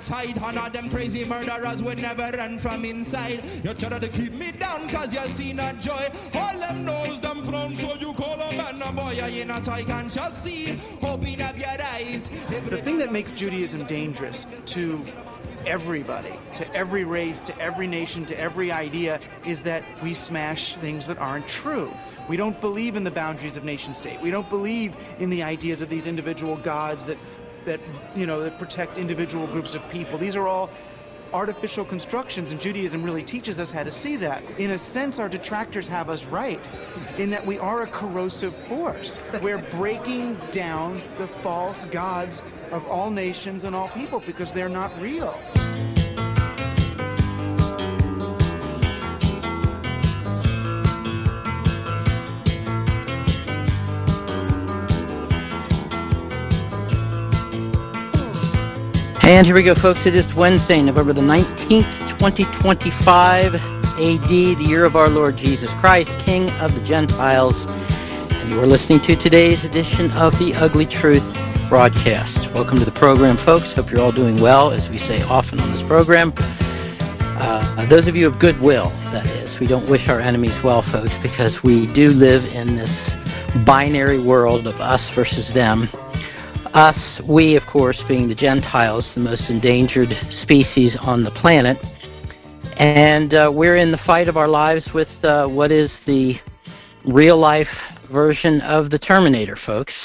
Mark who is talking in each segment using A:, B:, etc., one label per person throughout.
A: outside. And all them crazy murderers would never run from inside. You try to keep me down cause you see not joy. All them knows them from, so you call a man a boy. You not I can just see, hoping up your eyes.
B: The thing that makes Judaism dangerous to everybody, to every race, to every nation, to every idea, is that we smash things that aren't true. We don't believe in the boundaries of nation state. We don't believe in the ideas of these individual gods that protect individual groups of people. These are all artificial constructions, and Judaism really teaches us how to see that. In a sense, our detractors have us right, in that we are a corrosive force. We're breaking down the false gods of all nations and all people because they're not real.
C: And here we go, folks. It is Wednesday, November the 19th, 2025 AD, the year of our Lord Jesus Christ, King of the Gentiles. And you are listening to today's edition of the Ugly Truth broadcast. Welcome to the program, folks. Hope you're all doing well, as we say often on this program. Those of you of goodwill, that is. We don't wish our enemies well, folks, because we do live in this binary world of us versus them. Us, we, of course, being the Gentiles, the most endangered species on the planet. And we're in the fight of our lives with what is the real-life version of the Terminator, folks.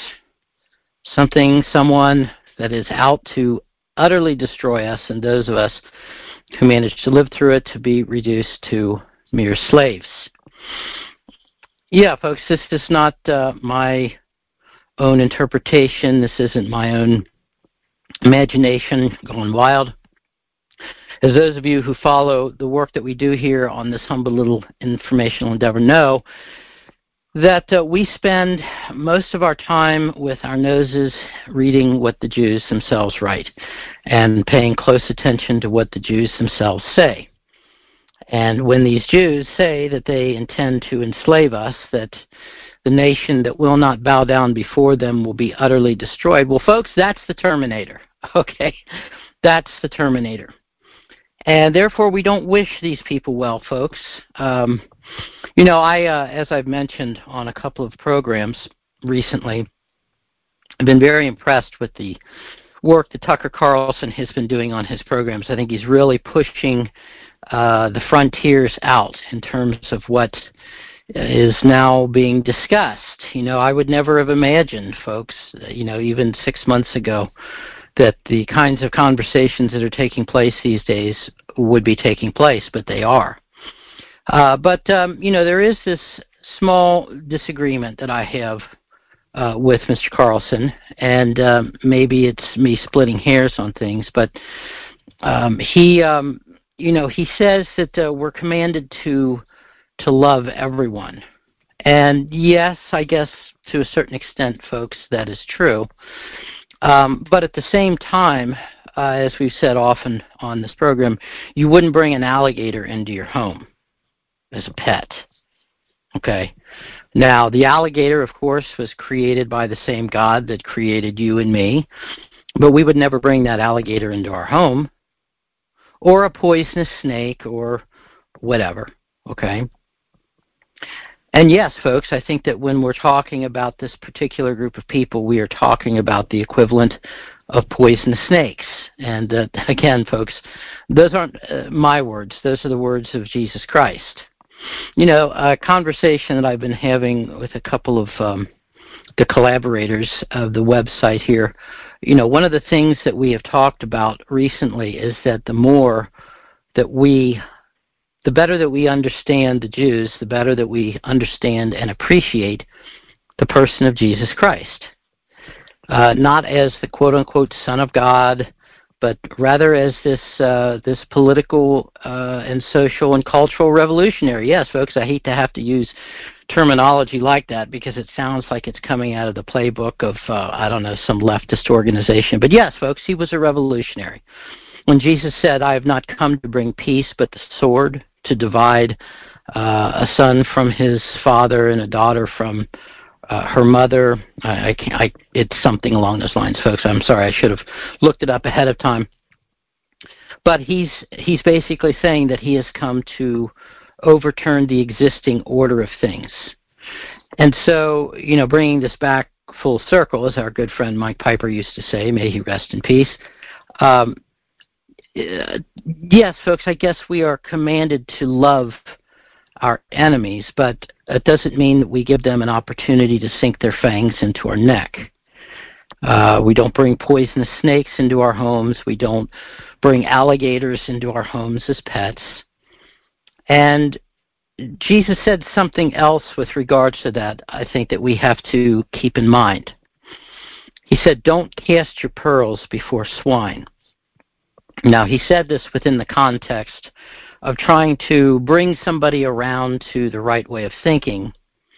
C: Someone that is out to utterly destroy us, and those of us who manage to live through it to be reduced to mere slaves. Yeah, folks, this is not my own interpretation. This isn't my own imagination going wild. As those of you who follow the work that we do here on this humble little informational endeavor know, that we spend most of our time with our noses reading what the Jews themselves write and paying close attention to what the Jews themselves say. And when these Jews say that they intend to enslave us, that the nation that will not bow down before them will be utterly destroyed. Well, folks, that's the Terminator, okay? That's the Terminator. And therefore, we don't wish these people well, folks. As I've mentioned on a couple of programs recently, I've been very impressed with the work that Tucker Carlson has been doing on his programs. I think he's really pushing the frontiers out in terms of what is now being discussed. I would never have imagined, folks, even 6 months ago, that the kinds of conversations that are taking place these days would be taking place, but they are. But there is this small disagreement that I have with Mr. Carlson, and maybe it's me splitting hairs on things, but he says that we're commanded to love everyone. And yes, I guess to a certain extent, folks, that is true. But at the same time, as we've said often on this program, you wouldn't bring an alligator into your home as a pet. Okay? Now, the alligator, of course, was created by the same God that created you and me, but we would never bring that alligator into our home, or a poisonous snake, or whatever. Okay? And yes, folks, I think that when we're talking about this particular group of people, we are talking about the equivalent of poisonous snakes. And again, folks, those aren't my words. Those are the words of Jesus Christ. A conversation that I've been having with a couple of the collaborators of the website here, one of the things that we have talked about recently is that the better that we understand the Jews, the better that we understand and appreciate the person of Jesus Christ. Not as the quote-unquote Son of God, but rather as this political and social and cultural revolutionary. Yes, folks, I hate to have to use terminology like that because it sounds like it's coming out of the playbook of, some leftist organization. But yes, folks, he was a revolutionary. When Jesus said, I have not come to bring peace but the sword, to divide a son from his father and a daughter from her mother. It's something along those lines, folks. I'm sorry, I should have looked it up ahead of time. But he's basically saying that he has come to overturn the existing order of things. And so, bringing this back full circle, as our good friend Mike Piper used to say, may he rest in peace. Yes, folks, I guess we are commanded to love our enemies, but it doesn't mean that we give them an opportunity to sink their fangs into our neck. We don't bring poisonous snakes into our homes. We don't bring alligators into our homes as pets. And Jesus said something else with regards to that, I think, that we have to keep in mind. He said, don't cast your pearls before swine. Now, he said this within the context of trying to bring somebody around to the right way of thinking.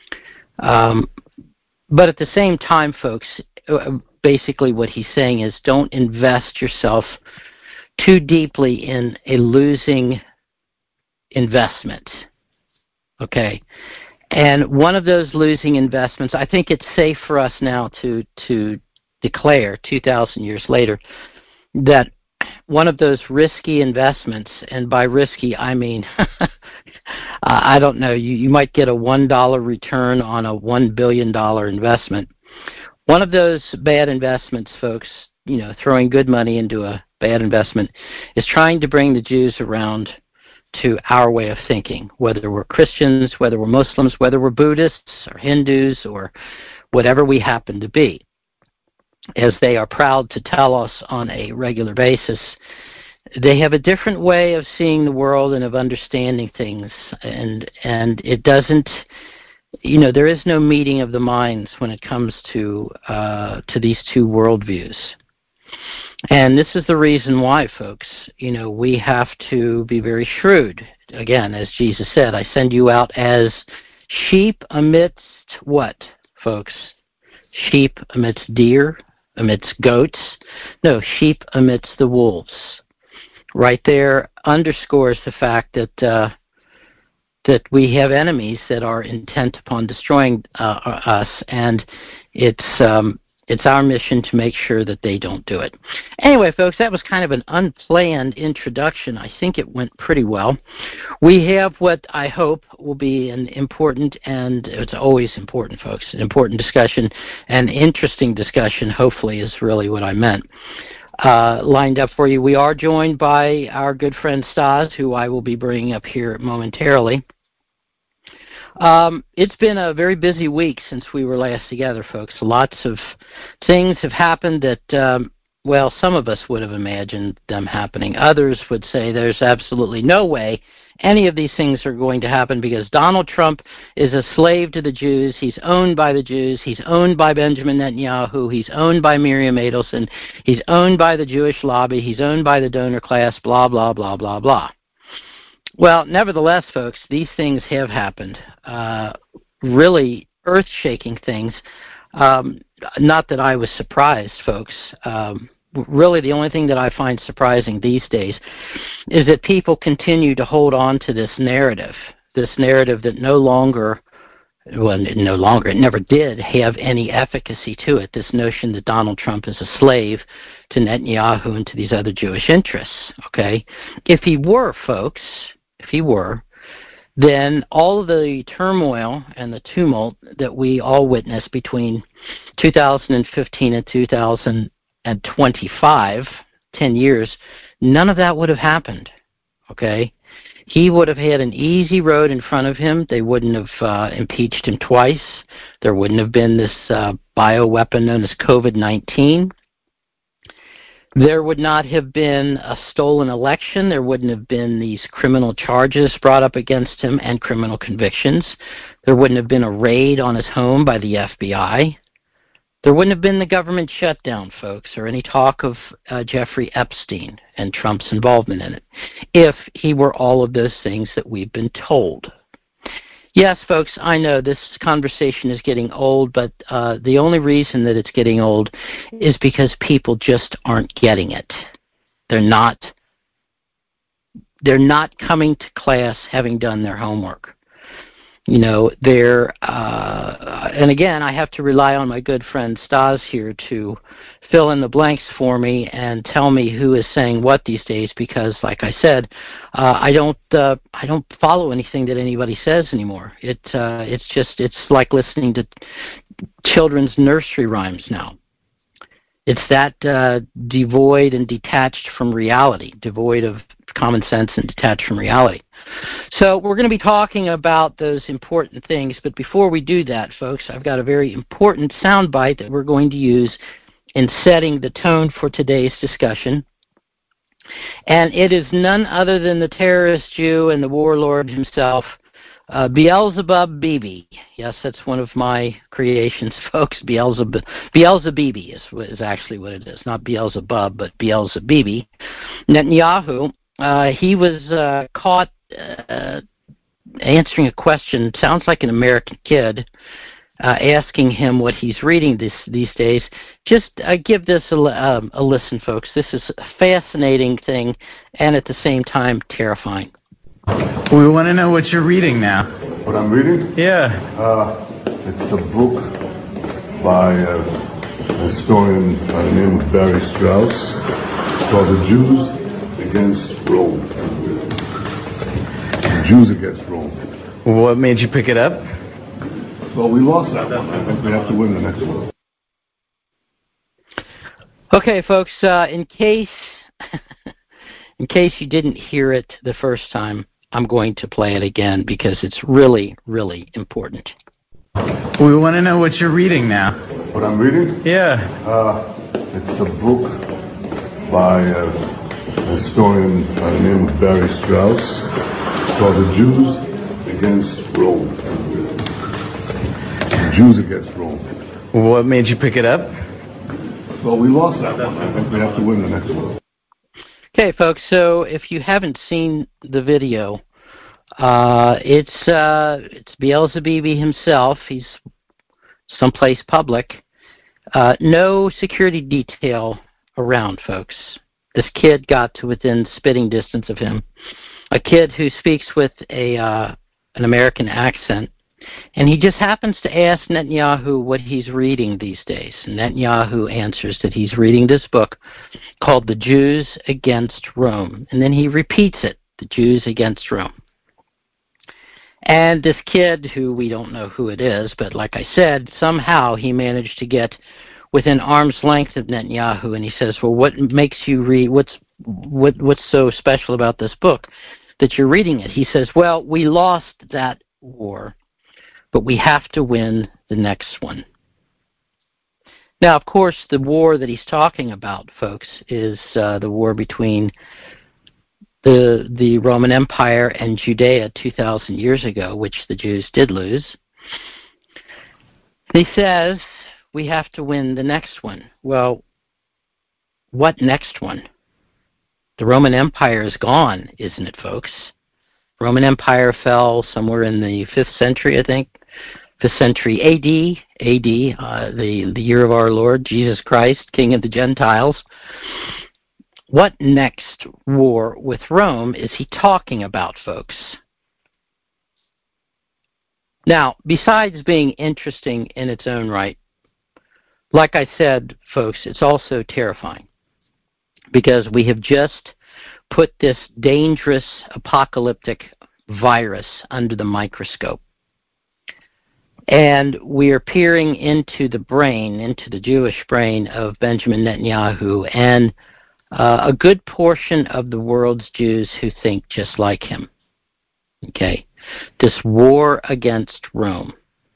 C: But at the same time, folks, basically what he's saying is don't invest yourself too deeply in a losing investment. Okay? And one of those losing investments, I think it's safe for us now to declare 2,000 years later that one of those risky investments, and by risky I mean, I don't know, you might get a $1 return on a $1 billion investment. One of those bad investments, folks, throwing good money into a bad investment, is trying to bring the Jews around to our way of thinking, whether we're Christians, whether we're Muslims, whether we're Buddhists or Hindus or whatever we happen to be. As they are proud to tell us on a regular basis, they have a different way of seeing the world and of understanding things, and it doesn't, there is no meeting of the minds when it comes to these two worldviews. And this is the reason why, folks, we have to be very shrewd. Again, as Jesus said, I send you out as sheep amidst what, folks? Sheep amidst deer, amidst goats? No, sheep amidst the wolves. Right there underscores the fact that we have enemies that are intent upon destroying us, and it's our mission to make sure that they don't do it. Anyway, folks, that was kind of an unplanned introduction. I think it went pretty well. We have what I hope will be an important, and it's always important, folks, an important discussion, an interesting discussion, hopefully, is really what I meant, lined up for you. We are joined by our good friend Stas, who I will be bringing up here momentarily. It's been a very busy week since we were last together, folks. Lots of things have happened that, some of us would have imagined them happening. Others would say there's absolutely no way any of these things are going to happen because Donald Trump is a slave to the Jews. He's owned by the Jews. He's owned by Benjamin Netanyahu. He's owned by Miriam Adelson. He's owned by the Jewish lobby. He's owned by the donor class, blah, blah, blah, blah, blah. Well, nevertheless, folks, these things have happened. Really earth-shaking things. Not that I was surprised, folks. Really, the only thing that I find surprising these days is that people continue to hold on to this narrative that it never did have any efficacy to it, this notion that Donald Trump is a slave to Netanyahu and to these other Jewish interests, okay? If he were, folks, then all of the turmoil and the tumult that we all witnessed between 2015 and 2025, 10 years, none of that would have happened, okay? He would have had an easy road in front of him. They wouldn't have impeached him twice. There wouldn't have been this bioweapon known as COVID-19. There would not have been a stolen election. There wouldn't have been these criminal charges brought up against him and criminal convictions. There wouldn't have been a raid on his home by the FBI. There wouldn't have been the government shutdown, folks, or any talk of Jeffrey Epstein and Trump's involvement in it, if he were all of those things that we've been told. Yes, folks, I know this conversation is getting old, but the only reason that it's getting old is because people just aren't getting it. They're not coming to class having done their homework. And again, I have to rely on my good friend Stas here to fill in the blanks for me and tell me who is saying what these days, because, like I said, I don't follow anything that anybody says anymore. It's like listening to children's nursery rhymes now. It's that devoid and detached from reality, devoid of common sense and detached from reality. So we're going to be talking about those important things, but before we do that, folks, I've got a very important soundbite that we're going to use in setting the tone for today's discussion. And it is none other than the terrorist Jew and the warlord himself, Beelzebub Bibi. Yes, that's one of my creations, folks. Beelzebibi is actually what it is. Not Beelzebub, but Beelzebibi. Netanyahu, he was caught answering a question, sounds like an American kid, asking him what he's reading these days. Just give this a listen, folks. This is a fascinating thing and at the same time terrifying.
D: We want to know what you're reading now.
E: What I'm reading?
D: Yeah.
E: It's a book by a historian by the name of Barry Strauss. It's called The Jews Against Rome. The Jews Against Rome.
D: What made you pick it up?
E: Well, we lost that one. I think we have to win the next one.
C: Okay, folks, in case you didn't hear it the first time, I'm going to play it again because it's really, really important.
D: We want to know what you're reading now.
E: What I'm reading?
D: Yeah.
E: It's a book by a historian by the name of Barry Strauss. It's called The Jews Against Rome. The Jews Against Rome.
D: What made you pick it up?
E: Well, we lost that one. I think we have to win the next one.
C: Okay, folks, so if you haven't seen the video, it's Beelzebibi himself. He's someplace public. No security detail around, folks. This kid got to within spitting distance of him. A kid who speaks with an American accent. And he just happens to ask Netanyahu what he's reading these days. And Netanyahu answers that he's reading this book called The Jews Against Rome. And then he repeats it, The Jews Against Rome. And this kid, who we don't know who it is, but like I said, somehow he managed to get within arm's length of Netanyahu, and he says, well, what makes you read, what's so special about this book that you're reading it? He says, well, we lost that war, but we have to win the next one. Now, of course, the war that he's talking about, folks, is the war between the Roman Empire and Judea 2,000 years ago, which the Jews did lose. He says, we have to win the next one. Well, what next one? The Roman Empire is gone, isn't it, folks? Roman Empire fell somewhere in the 5th century, I think. 5th century AD, the year of our Lord, Jesus Christ, King of the Gentiles. What next war with Rome is he talking about, folks? Now, besides being interesting in its own right, like I said, folks, it's also terrifying because we have just put this dangerous apocalyptic virus under the microscope. And we are peering into the brain, into the Jewish brain of Benjamin Netanyahu and a good portion of the world's Jews who think just like him. Okay? This war against Rome.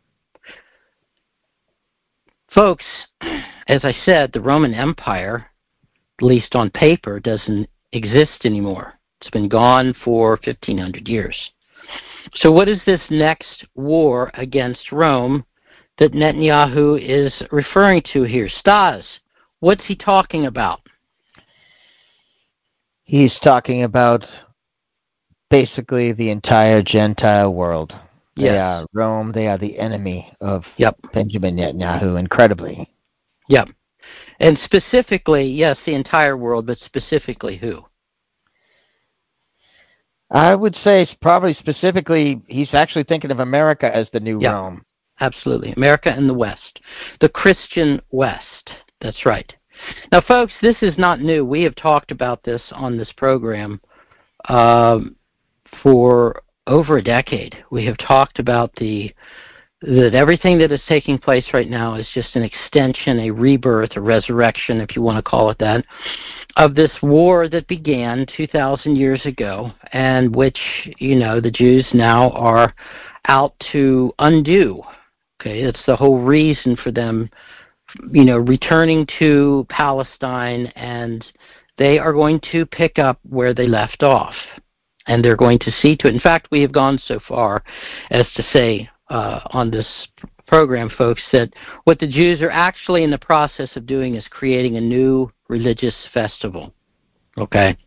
C: Folks, as I said, the Roman Empire, at least on paper, doesn't exist anymore. It's been gone for 1,500 years. So what is this next war against Rome that Netanyahu is referring to here? Stas, what's he talking about?
F: He's talking about basically the entire Gentile world.
C: Yes.
F: They are Rome. They are the enemy of
C: Yep.
F: Benjamin Netanyahu, incredibly.
C: Yep. And specifically, yes, the entire world, but specifically who?
F: I would say probably specifically, he's actually thinking of America as the new Rome.
C: Absolutely. America and the West. The Christian West. That's right. Now, folks, this is not new. We have talked about this on this program for over a decade. We have talked about that everything that is taking place right now is just an extension, a rebirth, a resurrection, if you want to call it that, of this war that began 2,000 years ago, and which, the Jews now are out to undo. Okay, that's the whole reason for them, returning to Palestine, and they are going to pick up where they left off, and they're going to see to it. In fact, we have gone so far as to say on this program, folks, that what the Jews are actually in the process of doing is creating a new religious festival. Okay?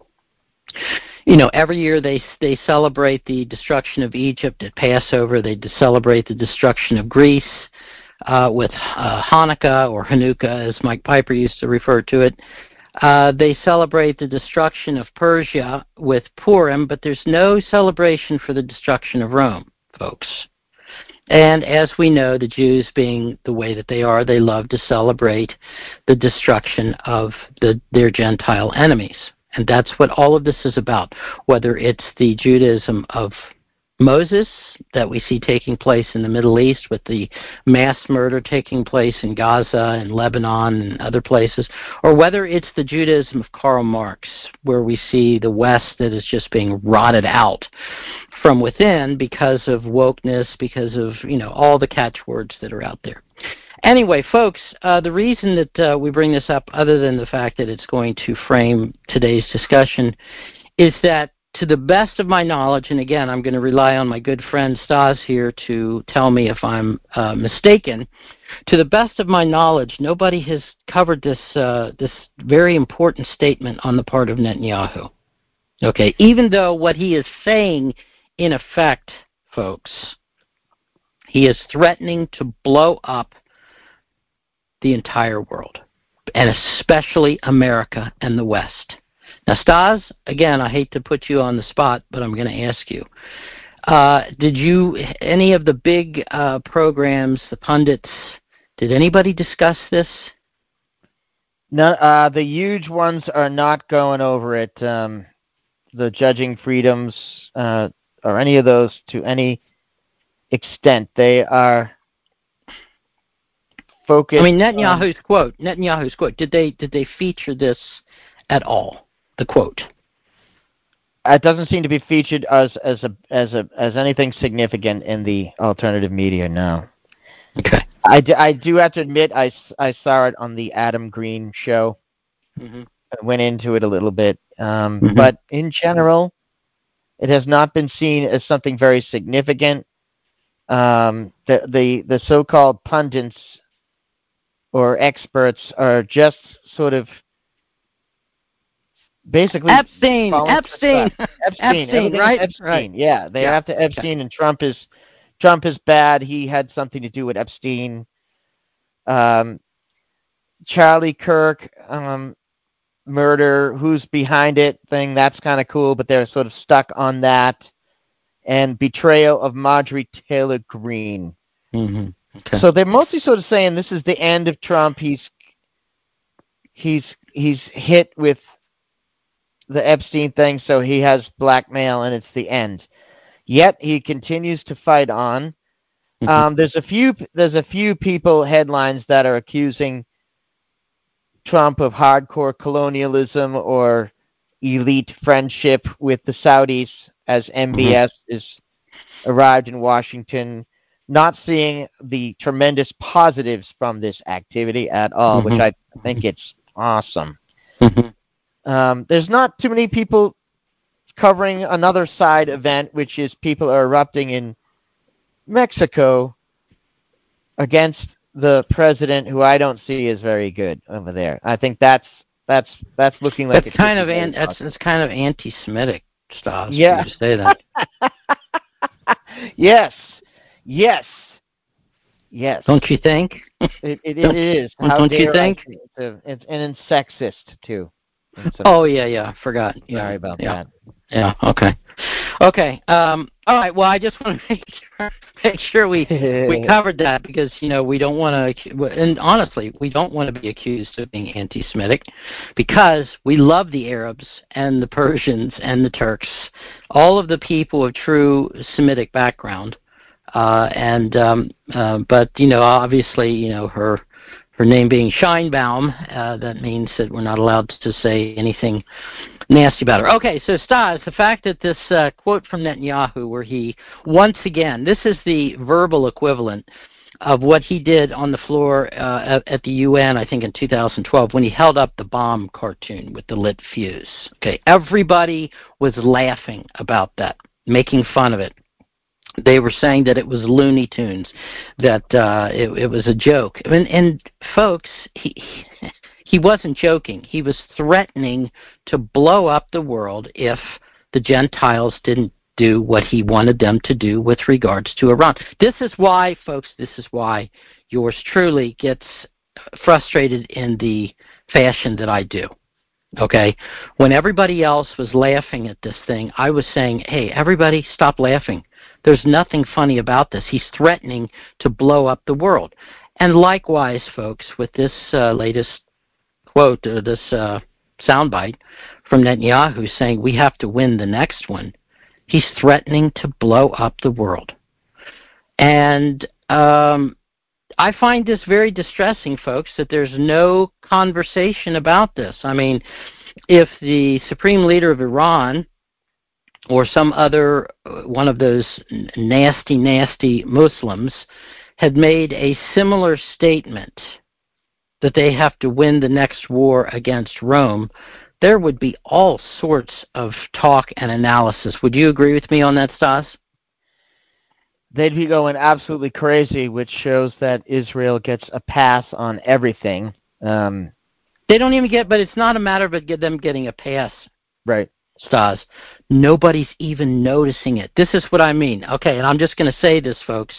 C: Every year they celebrate the destruction of Egypt at Passover. They celebrate the destruction of Greece with Hanukkah, or Hanukkah, as Mike Piper used to refer to it. They celebrate the destruction of Persia with Purim, but there's no celebration for the destruction of Rome, folks. And as we know, the Jews, being the way that they are, they love to celebrate the destruction of their Gentile enemies. And that's what all of this is about, whether it's the Judaism of Moses that we see taking place in the Middle East with the mass murder taking place in Gaza and Lebanon and other places, or whether it's the Judaism of Karl Marx, where we see the West that is just being rotted out from within because of wokeness, because of, all the catchwords that are out there. Anyway, folks, the reason that we bring this up, other than the fact that it's going to frame today's discussion, is that to the best of my knowledge, and again, I'm going to rely on my good friend Stas here to tell me if I'm mistaken, to the best of my knowledge, nobody has covered this very important statement on the part of Netanyahu. Okay, even though what he is saying, in effect, folks, he is threatening to blow up the entire world, and especially America and the West. Now, Stas, again, I hate to put you on the spot, but I'm going to ask you. Any of the big programs, the pundits, did anybody discuss this?
F: No, the huge ones are not going over it. The Judging Freedoms, or any of those to any extent. They are focused. I mean,
C: Netanyahu's quote. Did they feature this at all? The quote.
F: It doesn't seem to be featured as anything significant in the alternative media. No.
C: Okay.
F: I do have to admit I saw it on the Adam Green show.
C: Mm-hmm.
F: I went into it a little bit, but in general, it has not been seen as something very significant. The so-called pundits or experts are just sort of basically
C: Epstein, right?
F: Epstein.
C: Right.
F: Yeah, they have to Epstein, and Trump is bad. He had something to do with Epstein. Charlie Kirk murder, who's behind it thing, that's kind of cool, but they're sort of stuck on that. And betrayal of Marjorie Taylor Greene.
C: Mm-hmm. Okay.
F: So they're mostly sort of saying this is the end of Trump. He's hit with the Epstein thing, so he has blackmail, and it's the end. Yet he continues to fight on. There's a few people, headlines, that are accusing Trump of hardcore colonialism or elite friendship with the Saudis, as MBS is arrived in Washington, not seeing the tremendous positives from this activity at all, which I think it's awesome. There's not too many people covering another side event, which is people are erupting in Mexico against the president, who I don't see as very good over there. I think that's looking like
C: that's kind of anti-Semitic stuff.
F: Yeah,
C: to say that.
F: Yes.
C: Don't you think?
F: It is.
C: Don't you think?
F: And it's sexist too.
C: Oh yeah, I forgot. Yeah.
F: Sorry about that.
C: Yeah. Okay. Okay. All right. Well, I just want to make sure we covered that because we don't want to, and honestly, we don't want to be accused of being anti-Semitic because we love the Arabs and the Persians and the Turks, all of the people of true Semitic background, but obviously, her name being Scheinbaum, that means that we're not allowed to say anything nasty about her. Okay, so Stas, the fact that this quote from Netanyahu where he, once again, this is the verbal equivalent of what he did on the floor at the UN, I think in 2012, when he held up the bomb cartoon with the lit fuse. Okay, everybody was laughing about that, making fun of it. They were saying that it was Looney Tunes, that it was a joke. And folks, he wasn't joking. He was threatening to blow up the world if the Gentiles didn't do what he wanted them to do with regards to Iran. This is why, folks, yours truly gets frustrated in the fashion that I do. Okay? When everybody else was laughing at this thing, I was saying, hey, everybody stop laughing. There's nothing funny about this. He's threatening to blow up the world. And likewise, folks, with this latest quote, this soundbite from Netanyahu saying we have to win the next one, he's threatening to blow up the world. And I find this very distressing, folks, that there's no conversation about this. I mean, if the supreme leader of Iran or some other one of those nasty Muslims had made a similar statement that they have to win the next war against Rome, there would be all sorts of talk and analysis. Would you agree with me on that, Stas?
F: They'd be going absolutely crazy, which shows that Israel gets a pass on everything.
C: They don't even get, but it's not a matter of them getting a pass.
F: Right.
C: Stas. Nobody's even noticing it. This is what I mean. Okay, and I'm just going to say this, folks.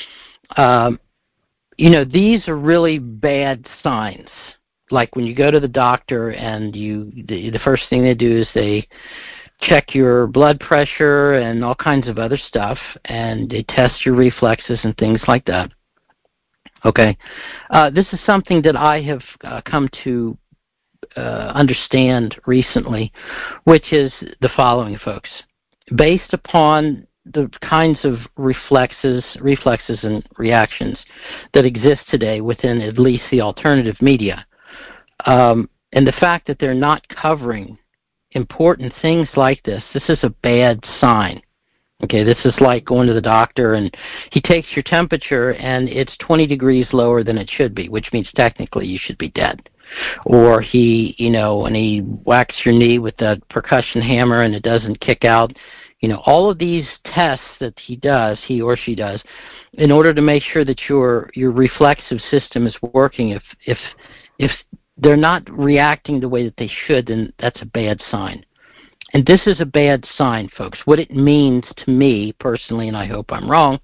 C: These are really bad signs. Like when you go to the doctor and the first thing they do is they check your blood pressure and all kinds of other stuff, and they test your reflexes and things like that. Okay, this is something that I have come to understand recently, which is the following, folks. Based upon the kinds of reflexes and reactions that exist today within at least the alternative media, and the fact that they're not covering important things like this is a bad sign. Okay, this is like going to the doctor and he takes your temperature and it's 20 degrees lower than it should be, which means technically you should be dead. Or he, and he whacks your knee with a percussion hammer and it doesn't kick out. All of these tests that he or she does, in order to make sure that your reflexive system is working. If they're not reacting the way that they should, then that's a bad sign. And this is a bad sign, folks. What it means to me personally, and I hope I'm wrong,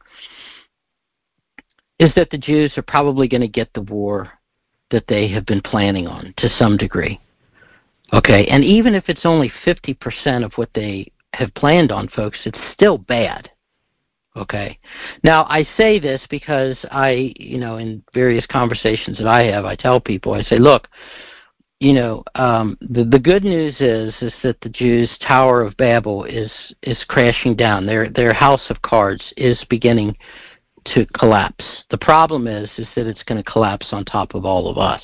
C: is that the Jews are probably going to get the war that they have been planning on to some degree. Okay, and even if it's only 50% of what they have planned on, folks, it's still bad. Okay. Now, I say this because in various conversations that I have, I tell people, I say, look, the good news is that the Jews' Tower of Babel is crashing down. Their house of cards is beginning to collapse. The problem is that it's going to collapse on top of all of us.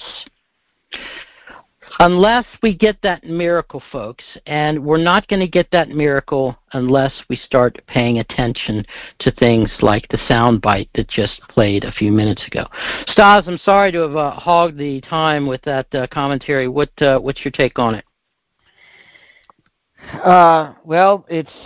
C: Unless we get that miracle, folks, and we're not going to get that miracle unless we start paying attention to things like the soundbite that just played a few minutes ago. Stas, I'm sorry to have hogged the time with that commentary. What's your take on it?
F: Well,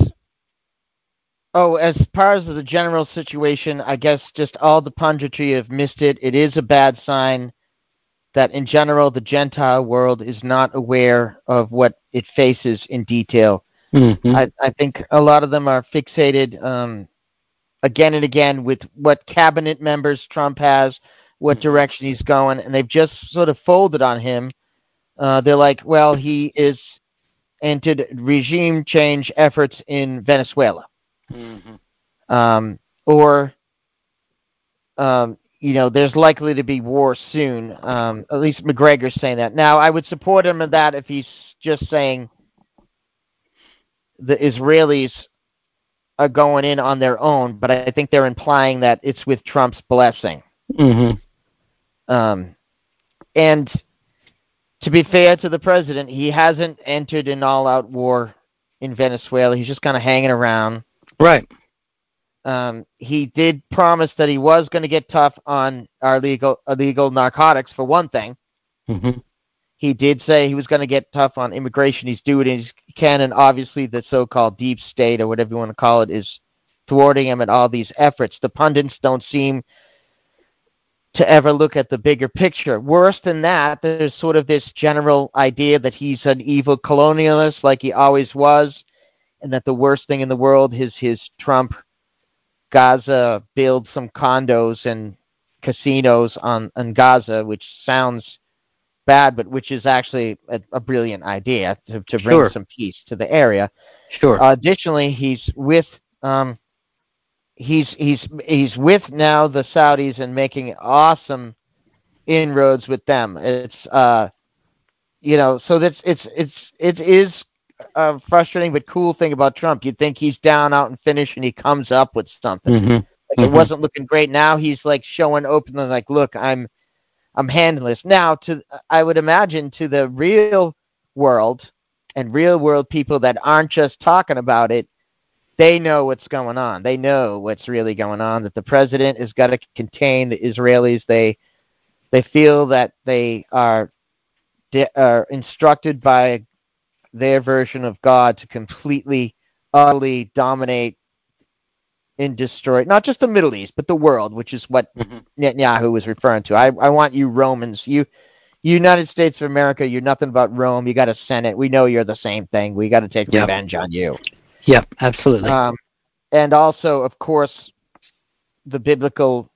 F: as far as the general situation, I guess just all the punditry have missed it. It is a bad sign that in general the Gentile world is not aware of what it faces in detail. Mm-hmm. I think a lot of them are fixated again and again with what cabinet members Trump has, what direction he's going, and they've just sort of folded on him. They're like, well, he is entered regime change efforts in Venezuela. There's likely to be war soon. At least McGregor's saying that. Now, I would support him in that if he's just saying the Israelis are going in on their own, but I think they're implying that it's with Trump's blessing. And to be fair to the president, he hasn't entered an all-out war in Venezuela. He's just kind of hanging around.
C: Right.
F: He did promise that he was going to get tough on our illegal narcotics, for one thing. He did say he was going to get tough on immigration. He's doing it. He can, and obviously the so-called deep state, or whatever you want to call it, is thwarting him in all these efforts. The pundits don't seem to ever look at the bigger picture. Worse than that, there's sort of this general idea that he's an evil colonialist like he always was, and that the worst thing in the world is his Trump Gaza build some condos and casinos on Gaza, which sounds bad, but which is actually a brilliant idea to bring some peace to the area. Additionally, he's with he's with now the Saudis and making awesome inroads with them. It's so it is a frustrating but cool thing about Trump. You'd think he's down, out, and finished, and he comes up with something. It wasn't looking great. Now he's like showing openly, like, look, I'm handling this. Now, I would imagine to the real world and real world people that aren't just talking about it, they know what's going on. They know what's really going on, that the president has got to contain the Israelis. They feel that they are instructed by their version of God to completely, utterly dominate and destroy not just the Middle East, but the world, which is what Netanyahu was referring to. I want you Romans, you United States of America, you're nothing but Rome. You got a Senate. We know you're the same thing. We got to take revenge on you.
C: Yep, absolutely.
F: And also, of course, the biblical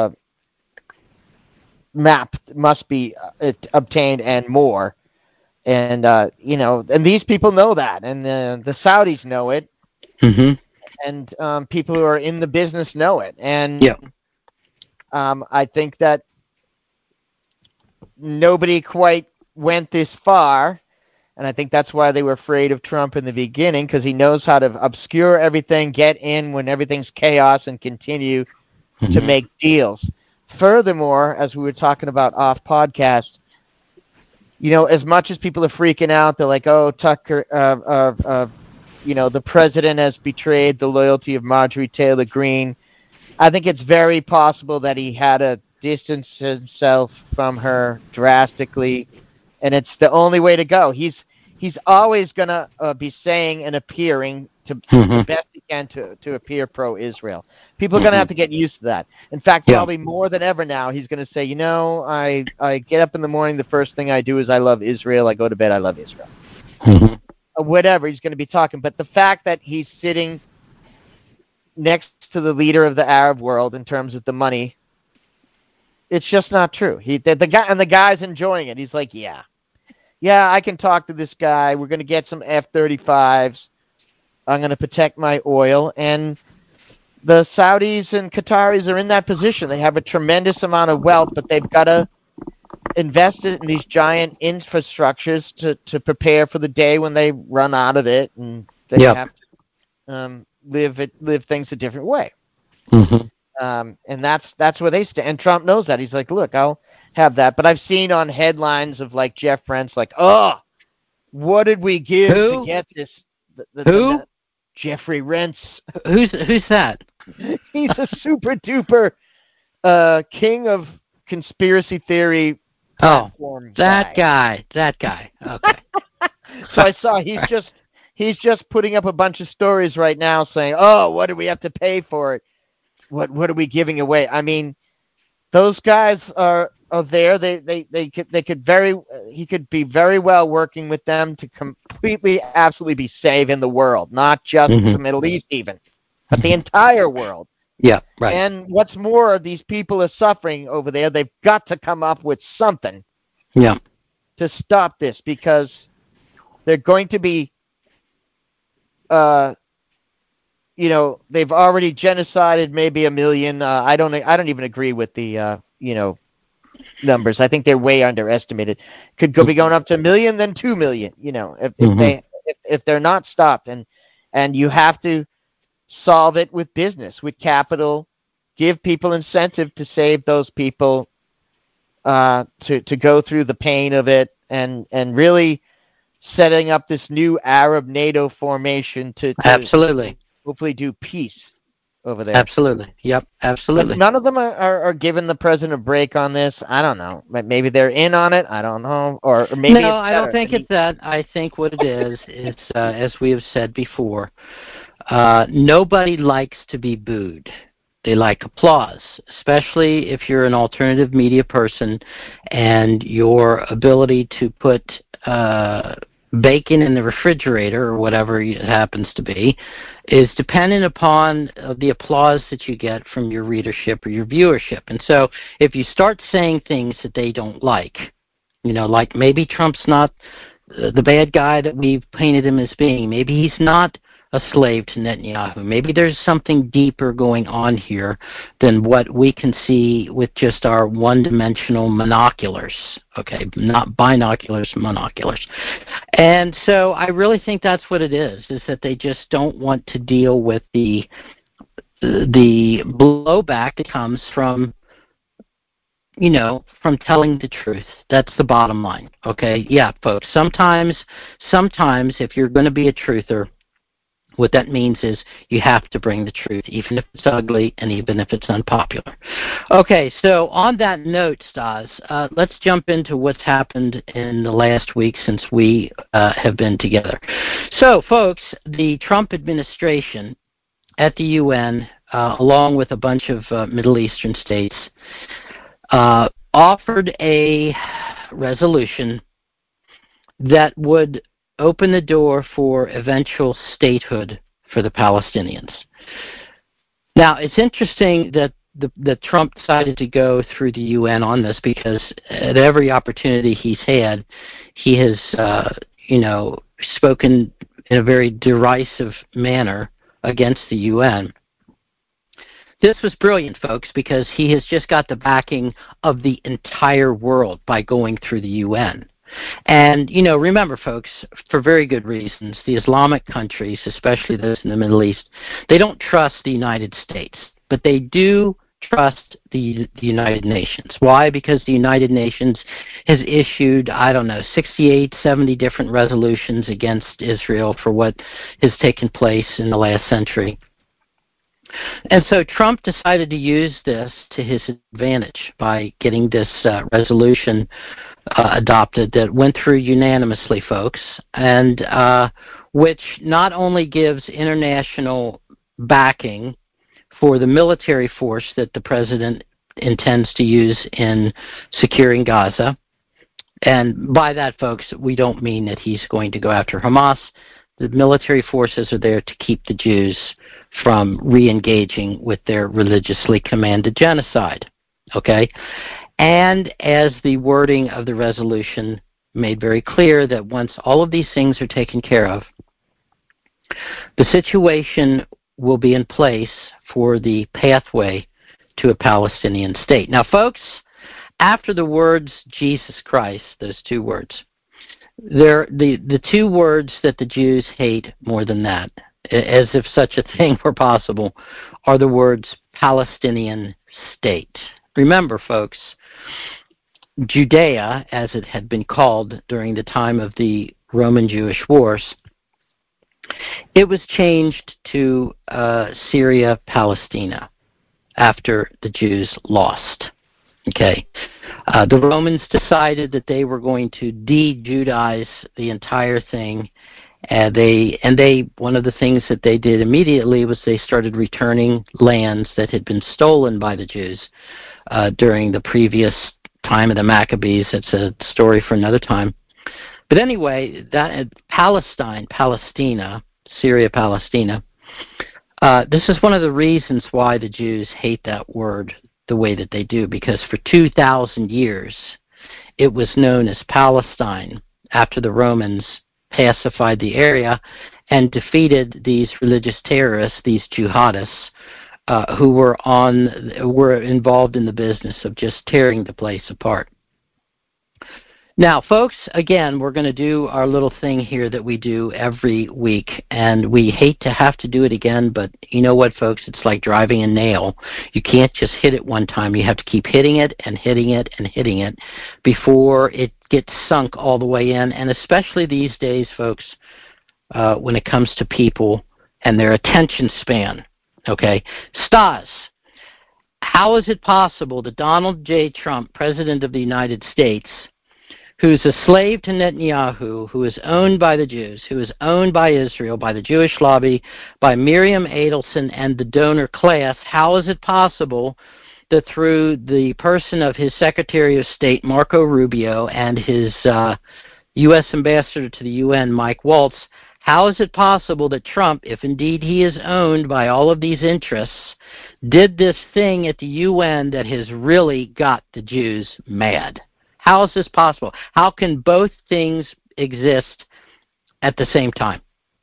F: map must be obtained and more. And, and these people know that. And the Saudis know it. And people who are in the business know it. And I think that nobody quite went this far. And I think that's why they were afraid of Trump in the beginning, because he knows how to obscure everything, get in when everything's chaos, and continue to make deals. Furthermore, as we were talking about off podcast, as much as people are freaking out, they're like, oh, Tucker, the president has betrayed the loyalty of Marjorie Taylor Greene. I think it's very possible that he had to distance himself from her drastically, and it's the only way to go. He's always going to be saying and appearing to the best he can to appear pro-Israel. People are going to have to get used to that. In fact, probably more than ever now, he's going to say, I get up in the morning, the first thing I do is I love Israel. I go to bed, I love Israel. Or whatever he's going to be talking. But the fact that he's sitting next to the leader of the Arab world in terms of the money, it's just not true. The guy's enjoying it. He's like, yeah, I can talk to this guy. We're going to get some F-35s. I'm going to protect my oil. And the Saudis and Qataris are in that position. They have a tremendous amount of wealth, but they've got to invest it in these giant infrastructures to prepare for the day when they run out of it, and they have to live things a different way. And that's where they stand. And Trump knows that. He's like, look, I'll have that. But I've seen on headlines of like Jeff Brent's like, oh, what did we give to get this?
C: Who?
F: Jeffrey Rentz.
C: Who's that?
F: He's a super duper king of conspiracy theory.
C: That guy. Okay.
F: So I saw he's just putting up a bunch of stories right now saying, oh, what do we have to pay for it? What are we giving away? I mean, those guys are there. He could be very well working with them to completely, absolutely be saving the world, not just the Middle East even, but the entire world.
C: Yeah, right.
F: And what's more, these people are suffering over there. They've got to come up with something to stop this, because they're going to be they've already genocided maybe 1 million. I don't even agree with the numbers. I think they're way underestimated. Could be going up to 1 million, then 2 million. If they're not stopped, and you have to solve it with business, with capital, give people incentive to save those people, to go through the pain of it, and really setting up this new Arab NATO formation to
C: absolutely
F: hopefully do peace over there.
C: Absolutely. Yep, absolutely.
F: But none of them are giving the president a break on this. I don't know. Maybe they're in on it. I don't know. Or maybe
C: no, I don't think it's that. I think what it is, as we have said before, nobody likes to be booed. They like applause, especially if you're an alternative media person and your ability to put bacon in the refrigerator or whatever it happens to be is dependent upon the applause that you get from your readership or your viewership. And so if you start saying things that they don't like maybe Trump's not the bad guy that we've painted him as being, maybe he's not a slave to Netanyahu. Maybe there's something deeper going on here than what we can see with just our one-dimensional monoculars, okay? Not binoculars, monoculars. And so I really think that's what it is that they just don't want to deal with the blowback that comes from from telling the truth. That's the bottom line, okay? Yeah, folks, sometimes if you're going to be a truther, what that means is you have to bring the truth, even if it's ugly and even if it's unpopular. Okay, so on that note, Stas, let's jump into what's happened in the last week since we have been together. So, folks, the Trump administration at the UN, along with a bunch of Middle Eastern states, offered a resolution that would open the door for eventual statehood for the Palestinians. Now, it's interesting that Trump decided to go through the UN on this because at every opportunity he's had, he has, spoken in a very derisive manner against the UN. This was brilliant, folks, because he has just got the backing of the entire world by going through the UN. And, remember, folks, for very good reasons, the Islamic countries, especially those in the Middle East, they don't trust the United States, but they do trust the United Nations. Why? Because the United Nations has issued, 68, 70 different resolutions against Israel for what has taken place in the last century. And so Trump decided to use this to his advantage by getting this resolution adopted that went through unanimously, folks, and which not only gives international backing for the military force that the president intends to use in securing Gaza. And by that, folks, we don't mean that he's going to go after Hamas. The military forces are there to keep the Jews from re-engaging with their religiously commanded genocide, okay? And as the wording of the resolution made very clear, that once all of these things are taken care of, the situation will be in place for the pathway to a Palestinian state. Now, folks, after the words Jesus Christ, those two words, the two words that the Jews hate more than that, as if such a thing were possible, are the words Palestinian state. Remember, folks, Judea, as it had been called during the time of the Roman-Jewish wars, it was changed to Syria, Palestina, after the Jews lost. Okay, the Romans decided that they were going to de-Judaize the entire thing, and one of the things that they did immediately was they started returning lands that had been stolen by the Jews during the previous time of the Maccabees. It's a story for another time. But anyway, that Palestina, Syria, Palestina. This is one of the reasons why the Jews hate that word the way that they do, because for 2,000 years it was known as Palestine after the Romans pacified the area, and defeated these religious terrorists, these jihadists, who were involved in the business of just tearing the place apart. Now, folks, again, we're going to do our little thing here that we do every week, and we hate to have to do it again, but you know what, folks? It's like driving a nail. You can't just hit it one time. You have to keep hitting it and hitting it and hitting it before it gets sunk all the way in, and especially these days, folks, when it comes to people and their attention span. Okay? Stas, how is it possible that Donald J. Trump, President of the United States, who's a slave to Netanyahu, who is owned by the Jews, who is owned by Israel, by the Jewish lobby, by Miriam Adelson and the donor class, how is it possible that through the person of his Secretary of State, Marco Rubio, and his U.S. Ambassador to the UN, Mike Waltz, how is it possible that Trump, if indeed he is owned by all of these interests, did this thing at the UN that has really got the Jews mad? How is this possible? How can both things exist at the same time?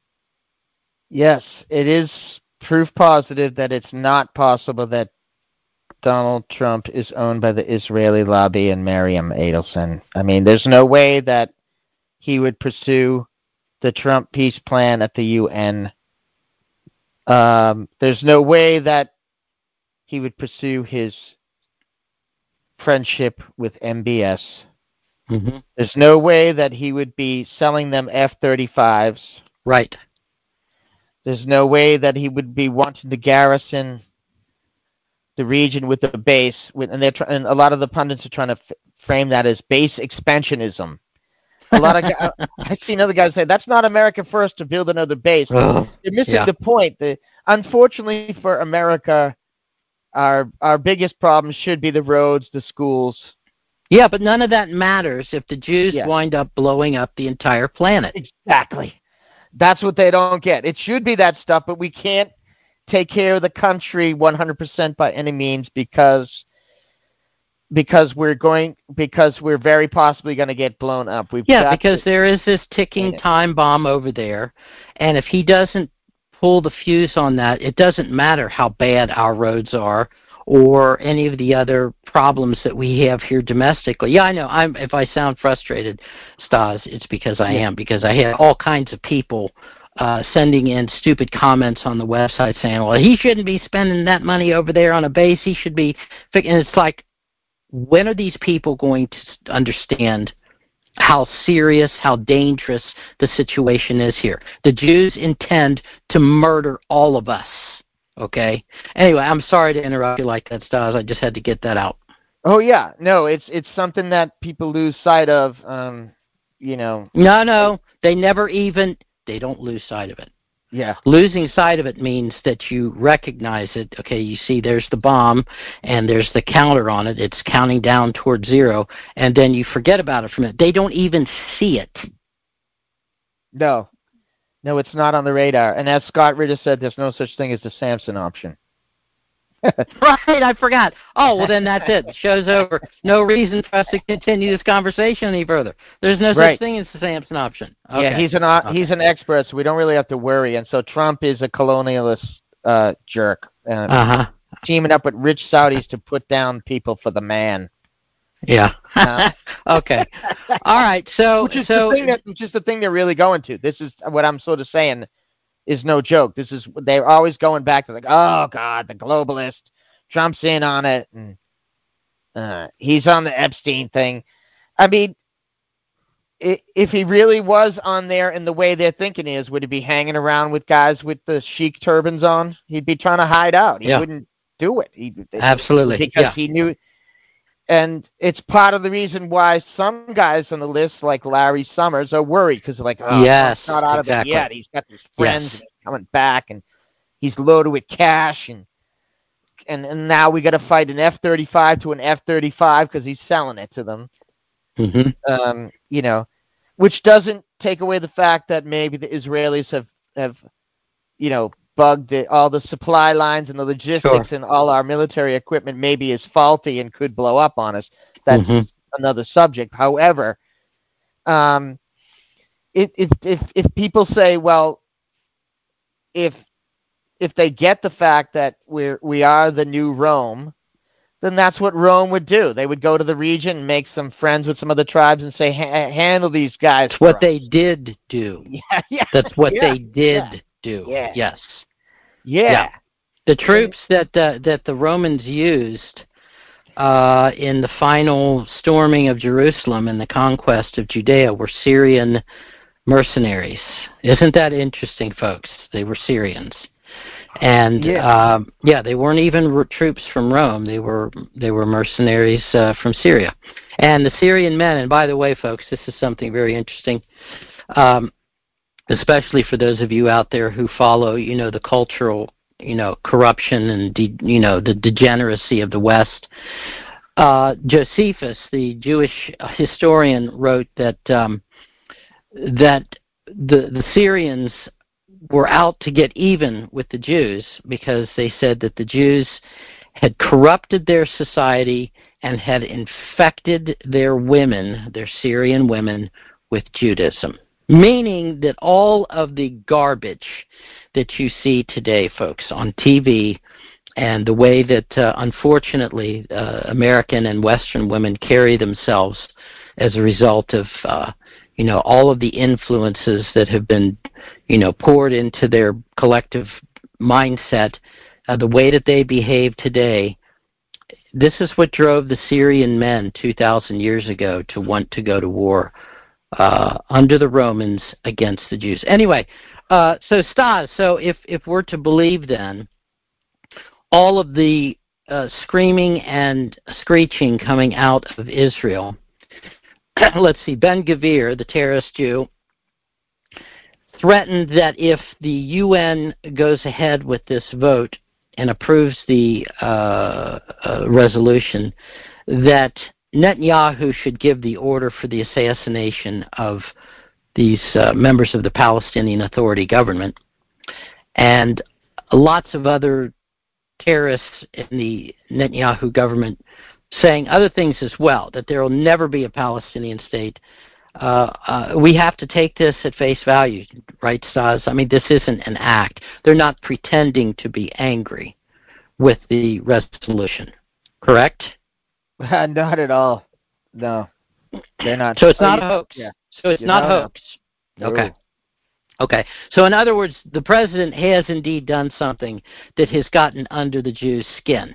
F: Yes, it is proof positive that it's not possible that Donald Trump is owned by the Israeli lobby and Miriam Adelson. I mean, there's no way that he would pursue the Trump peace plan at the UN. There's no way that he would pursue his friendship with MBS.
C: Mm-hmm.
F: There's no way that he would be selling them F-35s.
C: Right.
F: There's no way that he would be wanting to garrison the region with a base. And a lot of the pundits are trying to frame that as base expansionism. A lot of I've seen other guys say that's not America first to build another base. They're missing the point. Unfortunately for America, our biggest problem should be the roads, the schools.
C: Yeah, but none of that matters if the Jews wind up blowing up the entire planet.
F: Exactly. That's what they don't get. It should be that stuff, but we can't take care of the country 100% by any means because we're very possibly going to get blown up.
C: Because there is this ticking time bomb over there, and if he doesn't pull the fuse on that, it doesn't matter how bad our roads are or any of the other problems that we have here domestically. Yeah, I know. If I sound frustrated, Stas, it's because I am, because I have all kinds of people sending in stupid comments on the website saying, well, he shouldn't be spending that money over there on a base. He should be... And it's like, when are these people going to understand how serious, how dangerous the situation is here? The Jews intend to murder all of us, okay? Anyway, I'm sorry to interrupt you like that, Stas. I just had to get that out.
F: Oh, yeah. No, it's something that people lose sight of, you know.
C: No, they don't lose sight of it.
F: Yeah.
C: Losing sight of it means that you recognize it. Okay, you see there's the bomb, and there's the counter on it. It's counting down towards zero, and then you forget about it for a minute. They don't even see it.
F: No, it's not on the radar. And as Scott Ritter said, there's no such thing as the Samson option.
C: Right, I forgot. Oh, well, then that's it. The show's over. No reason for us to continue this conversation any further. There's no such thing as the Samson option. Okay.
F: Yeah, he's an expert, so we don't really have to worry. And so Trump is a colonialist jerk. Teaming up with rich Saudis to put down people for the man.
C: Yeah. Okay. All right.
F: Which is the thing they're really going to. This is what I'm sort of saying. Is no joke. They're always going back to oh God, the globalist, Trump's in on it, and he's on the Epstein thing. I mean, if he really was on there in the way they're thinking is, would he be hanging around with guys with the chic turbans on? He'd be trying to hide out. He wouldn't do it.
C: Absolutely.
F: Because he knew. And it's part of the reason why some guys on the list, like Larry Summers, are worried because they're like, oh, he's not out of it yet. He's got his friends and he's coming back, and he's loaded with cash, and now we got to fight an F-35 to an F-35 because he's selling it to them.
C: Mm-hmm.
F: You know, which doesn't take away the fact that maybe the Israelis have you know, bugged all the supply lines and the logistics and all our military equipment maybe is faulty and could blow up on us. That's another subject. However, if people say, well, if they get the fact that we are the new Rome, then that's what Rome would do. They would go to the region and make some friends with some other tribes and say, handle these guys.
C: That's what they did do.
F: Yeah.
C: That's what they did do.
F: Yeah.
C: Yes.
F: Yeah.
C: The troops that the Romans used in the final storming of Jerusalem and the conquest of Judea were Syrian mercenaries. Isn't that interesting, folks? They were Syrians. And they weren't even troops from Rome. They were mercenaries from Syria. And the Syrian men, and by the way, folks, this is something very interesting, especially for those of you out there who follow, the cultural, corruption and the degeneracy of the West. Josephus, the Jewish historian, wrote that the Syrians were out to get even with the Jews because they said that the Jews had corrupted their society and had infected their women, their Syrian women, with Judaism. Meaning that all of the garbage that you see today, folks, on TV and the way that, unfortunately, American and Western women carry themselves as a result of all of the influences that have been, poured into their collective mindset, the way that they behave today, this is what drove the Syrian men 2,000 years ago to want to go to war under the Romans against the Jews. Anyway, so Stas, so if we're to believe then, all of the screaming and screeching coming out of Israel, let's see, Ben-Gvir, the terrorist Jew, threatened that if the UN goes ahead with this vote and approves the resolution, that Netanyahu should give the order for the assassination of these members of the Palestinian Authority government, and lots of other terrorists in the Netanyahu government saying other things as well, that there will never be a Palestinian state. We have to take this at face value, right, Stas? I mean, this isn't an act. They're not pretending to be angry with the resolution, correct?
F: Not at all. No, they're not.
C: So it's not a hoax.
F: Yeah.
C: So it's not a hoax.
F: No.
C: Okay. So in other words, the president has indeed done something that has gotten under the Jews' skin.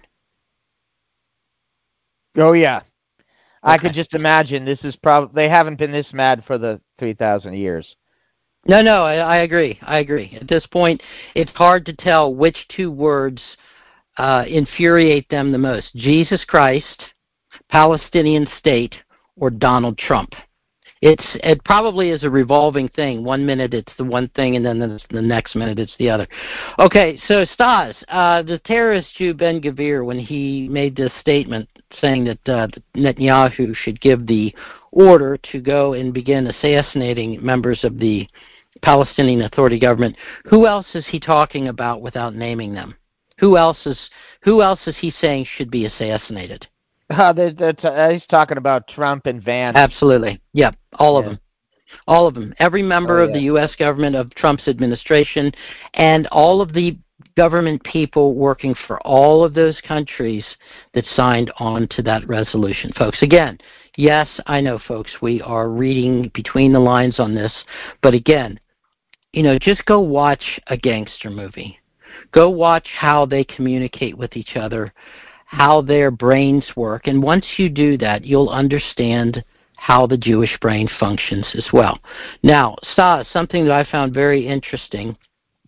F: Oh, yeah.
C: Okay.
F: I could just imagine this is probably, they haven't been this mad for the 3,000 years.
C: No, I agree. At this point, it's hard to tell which two words infuriate them the most. Jesus Christ, Palestinian state, or Donald Trump. It probably is a revolving thing. 1 minute it's the one thing, and then the next minute it's the other. Okay, so Stas, the terrorist Jew Ben-Gvir, when he made this statement saying that Netanyahu should give the order to go and begin assassinating members of the Palestinian Authority government, who else is he talking about without naming them? Who else is he saying should be assassinated?
F: He's talking about Trump and Vance.
C: Absolutely. Yeah, all of them. All of them. Every member of the U.S. government of Trump's administration and all of the government people working for all of those countries that signed on to that resolution. Folks, again, yes, I know, folks, we are reading between the lines on this, but again, just go watch a gangster movie. Go watch how they communicate with each other, how their brains work, and once you do that, you'll understand how the Jewish brain functions as well. Now, Stas, something that I found very interesting,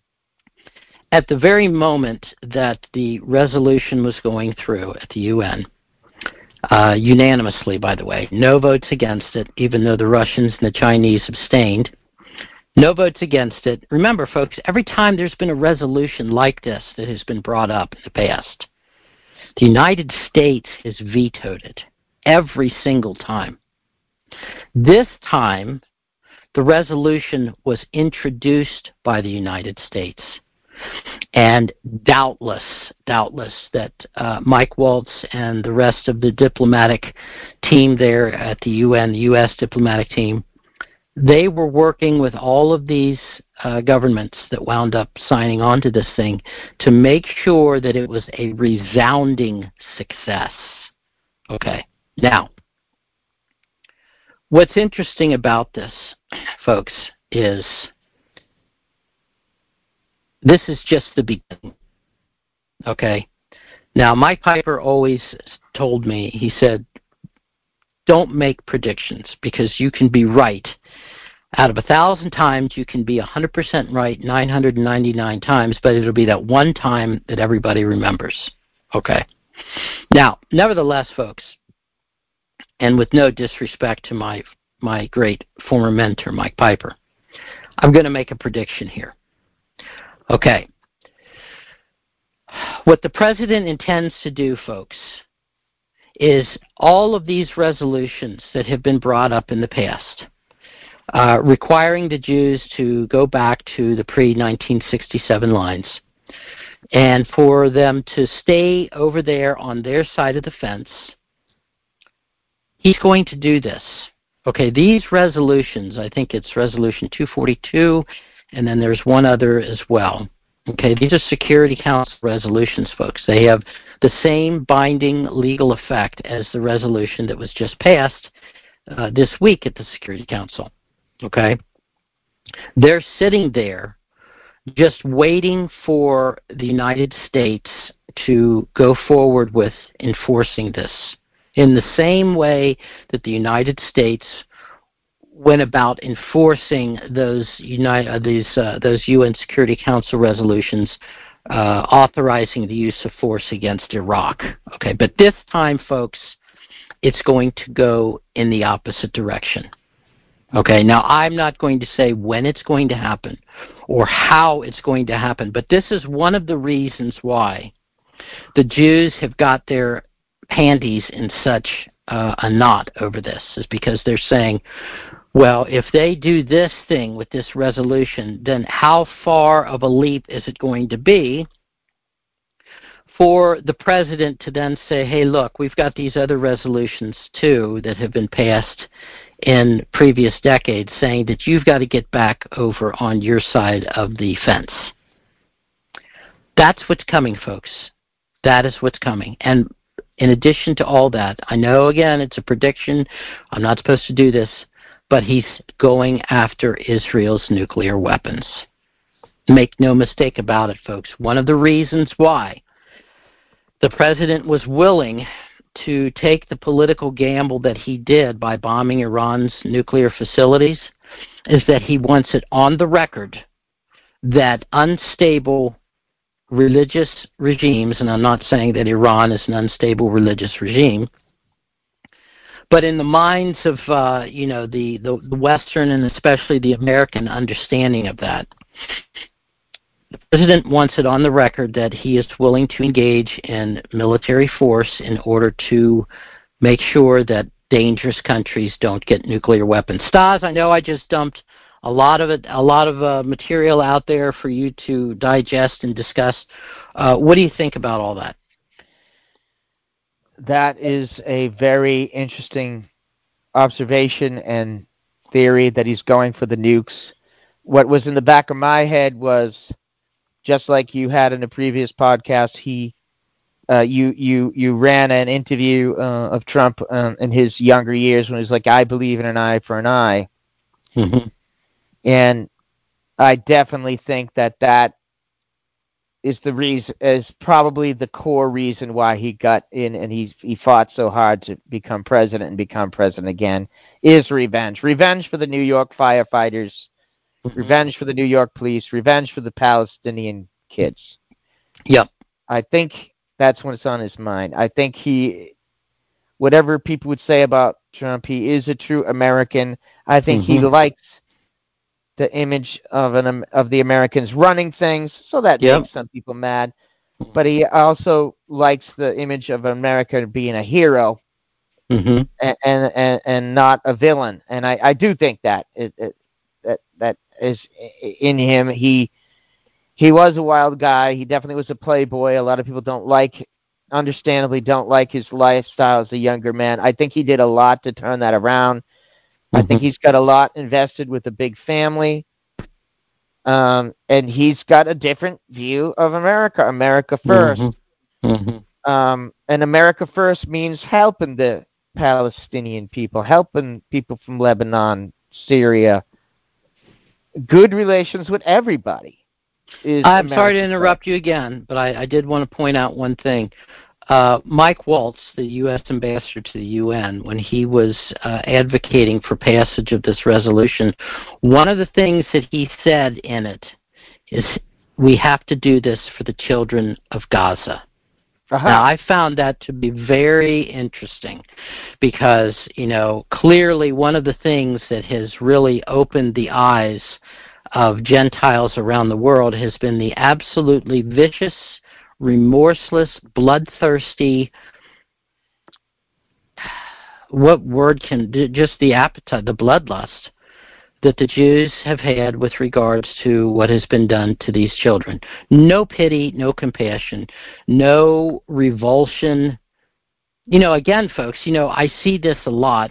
C: at the very moment that the resolution was going through at the UN, unanimously, by the way, no votes against it, even though the Russians and the Chinese abstained, no votes against it. Remember, folks, every time there's been a resolution like this that has been brought up in the past, the United States has vetoed it every single time. This time, the resolution was introduced by the United States. And doubtless that Mike Waltz and the rest of the diplomatic team there at the UN, the U.S. diplomatic team, they were working with all of these governments that wound up signing on to this thing to make sure that it was a resounding success. Okay. Now, what's interesting about this, folks, is this is just the beginning. Okay? Now, Mike Piper always told me, he said, don't make predictions because you can be right. Out of 1,000 times, you can be 100% right 999 times, but it'll be that one time that everybody remembers. Okay? Now, nevertheless, folks, and with no disrespect to my great former mentor, Mike Piper, I'm going to make a prediction here. Okay. What the president intends to do, folks, is all of these resolutions that have been brought up in the past, requiring the Jews to go back to the pre-1967 lines, and for them to stay over there on their side of the fence, he's going to do this. Okay, these resolutions, I think it's Resolution 242, and then there's one other as well. Okay, these are Security Council resolutions, folks. They have the same binding legal effect as the resolution that was just passed this week at the Security Council. Okay? They're sitting there just waiting for the United States to go forward with enforcing this in the same way that the United States went about enforcing those UN Security Council resolutions authorizing the use of force against Iraq. Okay, but this time, folks, it's going to go in the opposite direction. Okay, now I'm not going to say when it's going to happen or how it's going to happen, but this is one of the reasons why the Jews have got their panties in such a knot over this, is because they're saying, well, if they do this thing with this resolution, then how far of a leap is it going to be for the president to then say, hey, look, we've got these other resolutions too that have been passed in previous decades saying that you've got to get back over on your side of the fence. That's what's coming, folks. That is what's coming. And in addition to all that, I know, again, it's a prediction. I'm not supposed to do this, but he's going after Israel's nuclear weapons. Make no mistake about it, folks. One of the reasons why the president was willing to take the political gamble that he did by bombing Iran's nuclear facilities is that he wants it on the record that unstable religious regimes, and I'm not saying that Iran is an unstable religious regime, but in the minds of the Western and especially the American understanding of that, the president wants it on the record that he is willing to engage in military force in order to make sure that dangerous countries don't get nuclear weapons. Stas, I know I just dumped a lot of material out there for you to digest and discuss. What do you think about all that?
F: That is a very interesting observation and theory that he's going for the nukes. What was in the back of my head was, just like you had in the previous podcast, you ran an interview of Trump in his younger years when he was like, I believe in an eye for an eye.
C: Mm-hmm.
F: And I definitely think that is the reason, is probably the core reason why he got in and he fought so hard to become president and become president again, is revenge. Revenge for the New York firefighters, revenge for the New York police, revenge for the Palestinian kids.
C: Yep.
F: I think that's what's on his mind. I think whatever people would say about Trump, he is a true American. I think he likes the image of the Americans running things, so that makes some people mad. But he also likes the image of America being a hero and not a villain. And I do think that that is in him. He was a wild guy. He definitely was a playboy. A lot of people understandably don't like his lifestyle as a younger man. I think he did a lot to turn that around. I think he's got a lot invested with a big family. And he's got a different view of America. America first. And America first means helping the Palestinian people, helping people from Lebanon, Syria. Good relations with everybody.
C: I'm sorry to interrupt you again, but I did want to point out one thing. Mike Waltz, the U.S. ambassador to the UN, when he was advocating for passage of this resolution, one of the things that he said in it is we have to do this for the children of Gaza. Now, I found that to be very interesting because, clearly one of the things that has really opened the eyes of Gentiles around the world has been the absolutely vicious, remorseless, bloodthirsty, just the appetite, the bloodlust that the Jews have had with regards to what has been done to these children. No pity, no compassion, no revulsion. Again, folks, I see this a lot.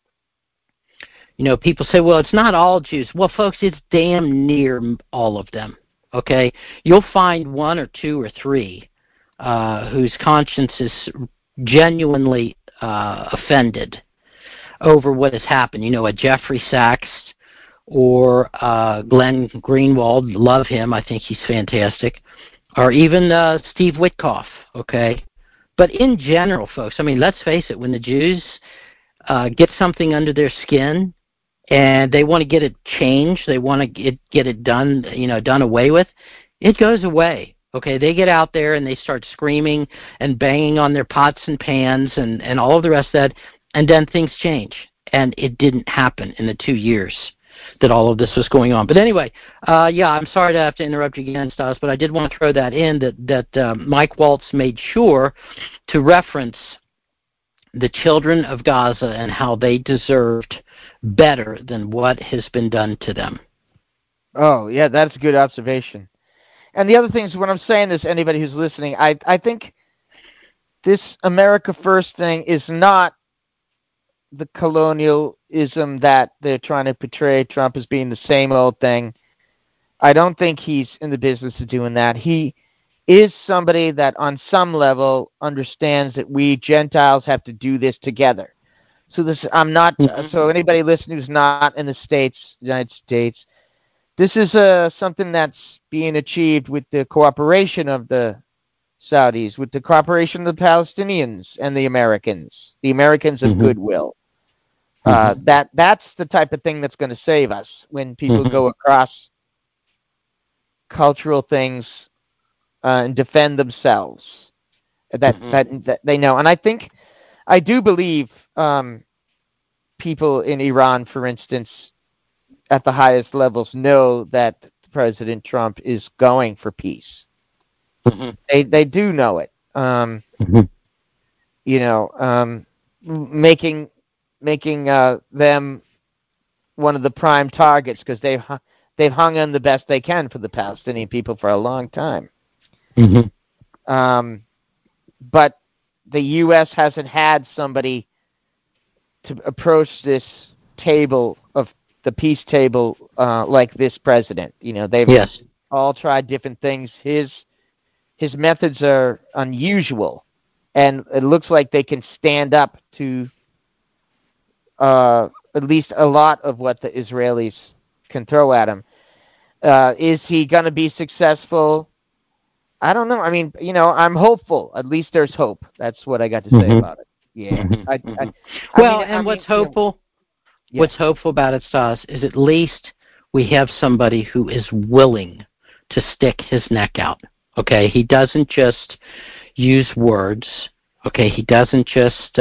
C: People say, well, it's not all Jews. Well, folks, it's damn near all of them, okay? You'll find one or two or three whose conscience is genuinely offended over what has happened. A Jeffrey Sachs or Glenn Greenwald, love him. I think he's fantastic. Or even Steve Witkoff, okay? But in general, folks, let's face it, when the Jews get something under their skin and they want to get it changed, they want to get it done, done away with, it goes away. Okay, they get out there and they start screaming and banging on their pots and pans and all of the rest of that, and then things change. And it didn't happen in the 2 years that all of this was going on. But anyway, I'm sorry to have to interrupt you again, Stas, but I did want to throw that in, that Mike Waltz made sure to reference the children of Gaza and how they deserved better than what has been done to them.
F: Oh, yeah, that's a good observation. And the other thing is, when I'm saying this, anybody who's listening, I think this America First thing is not the colonialism that they're trying to portray Trump as being the same old thing. I don't think he's in the business of doing that. He is somebody that on some level understands that we Gentiles have to do this together. So so anybody listening who's not in the United States, this is something that's being achieved with the cooperation of the Saudis, with the cooperation of the Palestinians and the Americans of goodwill. That's the type of thing that's going to save us when people go across cultural things and defend themselves. That they know. And I do believe people in Iran, for instance, at the highest levels know that President Trump is going for peace. They do know it. Making them one of the prime targets because they've hung in the best they can for the Palestinian people for a long time. But the U.S. hasn't had somebody to approach this table of the peace table like this president. They've all tried different things. His methods are unusual, and it looks like they can stand up to at least a lot of what the Israelis can throw at him. Is he going to be successful? I don't know. I'm hopeful. At least there's hope. That's what I got to say about it. Yeah.
C: What's hopeful? Yeah. What's hopeful about it, Stas, is at least we have somebody who is willing to stick his neck out. Okay, he doesn't just use words. Okay, he doesn't just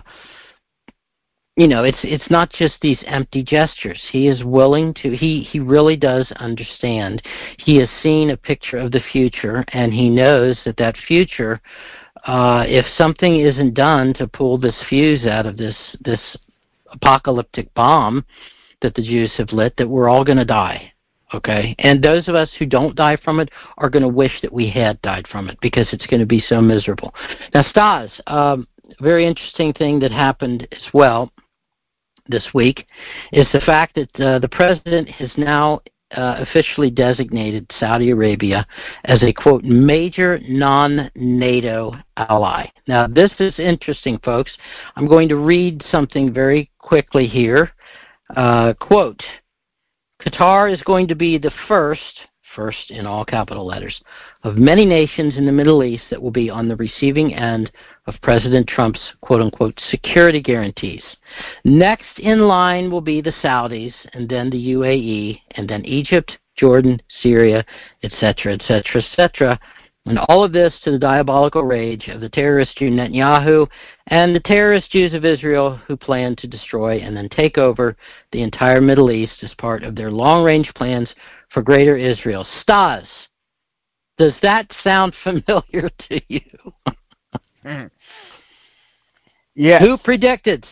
C: it's not just these empty gestures. He is willing to, he really does understand. He has seen a picture of the future, and he knows that future, if something isn't done to pull this fuse out of this apocalyptic bomb that the Jews have lit, that we're all going to die. Okay? And those of us who don't die from it are going to wish that we had died from it, because it's going to be so miserable. Now, Stas, very interesting thing that happened as well this week is the fact that the president has now officially designated Saudi Arabia as a, quote, major non-NATO ally. Now, this is interesting, folks. I'm going to read something very quickly here. Quote, Qatar is going to be the first in all capital letters, of many nations in the Middle East that will be on the receiving end of President Trump's quote-unquote security guarantees. Next in line will be the Saudis, and then the UAE, and then Egypt, Jordan, Syria, etc., etc., etc., and all of this to the diabolical rage of the terrorist Jew Netanyahu and the terrorist Jews of Israel who plan to destroy and then take over the entire Middle East as part of their long-range plans for Greater Israel. Stas, does that sound familiar to you?
F: Yes.
C: Who predicted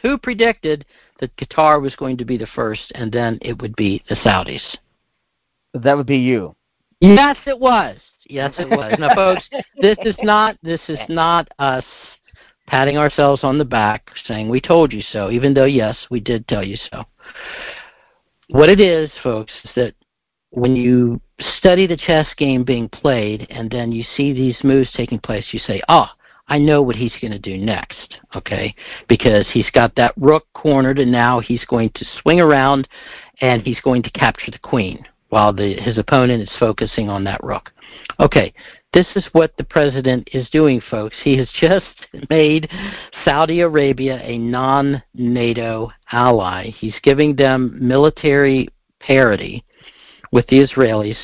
C: that Qatar was going to be the first and then it would be the Saudis?
F: That would be you.
C: Yes, it was. Yes, it was. Now, folks, this is not us patting ourselves on the back saying we told you so, even though, yes, we did tell you so. What it is, folks, is that when you study the chess game being played and then you see these moves taking place, you say, I know what he's going to do next, okay? Because he's got that rook cornered and now he's going to swing around and he's going to capture the queen while his opponent is focusing on that rook. Okay, this is what the president is doing, folks. He has just made Saudi Arabia a non-NATO ally. He's giving them military parity with the Israelis,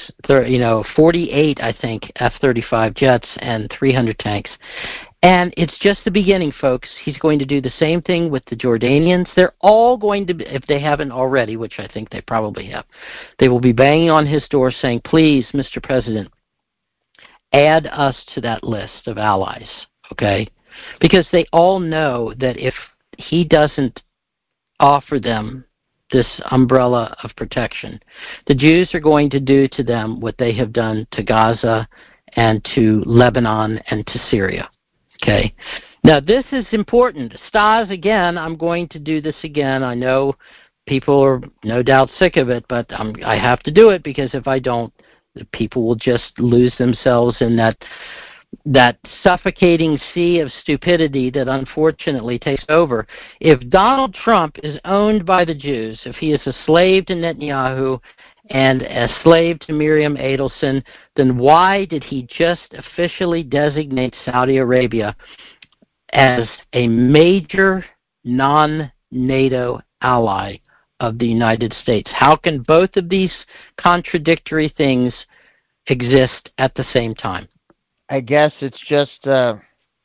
C: 48, I think, F-35 jets and 300 tanks. And it's just the beginning, folks. He's going to do the same thing with the Jordanians. They're all going to, if they haven't already, which I think they probably have, they will be banging on his door saying, please, Mr. President, add us to that list of allies, okay? Because they all know that if he doesn't offer them this umbrella of protection, the Jews are going to do to them what they have done to Gaza and to Lebanon and to Syria. Okay. Now, this is important. Stas, again, I'm going to do this again. I know people are no doubt sick of it, but I have to do it because if I don't, the people will just lose themselves in that suffocating sea of stupidity that unfortunately takes over. If Donald Trump is owned by the Jews, if he is a slave to Netanyahu and a slave to Miriam Adelson, then why did he just officially designate Saudi Arabia as a major non-NATO ally of the United States? How can both of these contradictory things exist at the same time?
F: I guess it's just
C: Is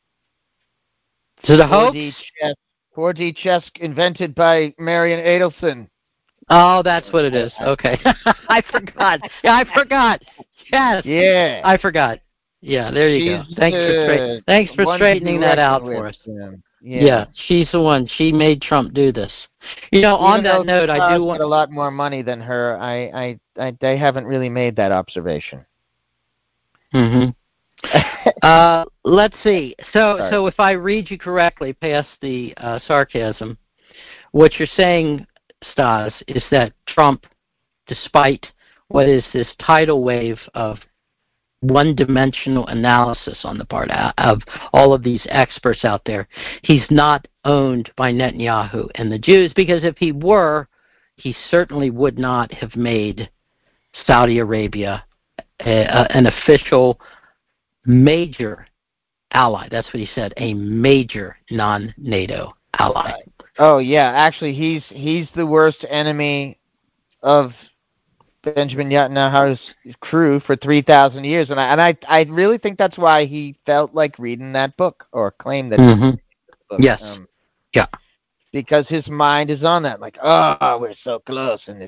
C: it a hoax?
F: 4D chess invented by Marian Adelson.
C: Oh, that's what it is. Okay. I forgot. Yeah, I forgot. Yes.
F: Yeah.
C: I forgot. Yeah, there you go. Thanks for straightening that out for us. Yeah, she's the one. She made Trump do this. You know, on that note, I do want
F: a lot more money than her. They haven't really made that observation.
C: Mm-hmm. Let's see. So if I read you correctly, past the sarcasm, what you're saying, Stas, is that Trump, despite what is this tidal wave of one-dimensional analysis on the part of all of these experts out there, he's not owned by Netanyahu and the Jews, because if he were, he certainly would not have made Saudi Arabia an official major ally. That's what he said, a major non-NATO ally.
F: Oh yeah, actually, he's the worst enemy of Benjamin Netanyahu's crew for 3,000 years, and I really think that's why he felt like reading that book, or claimed that.
C: Mm-hmm.
F: Book.
C: Yes. Yeah.
F: Because his mind is on that, like, oh, we're so close, and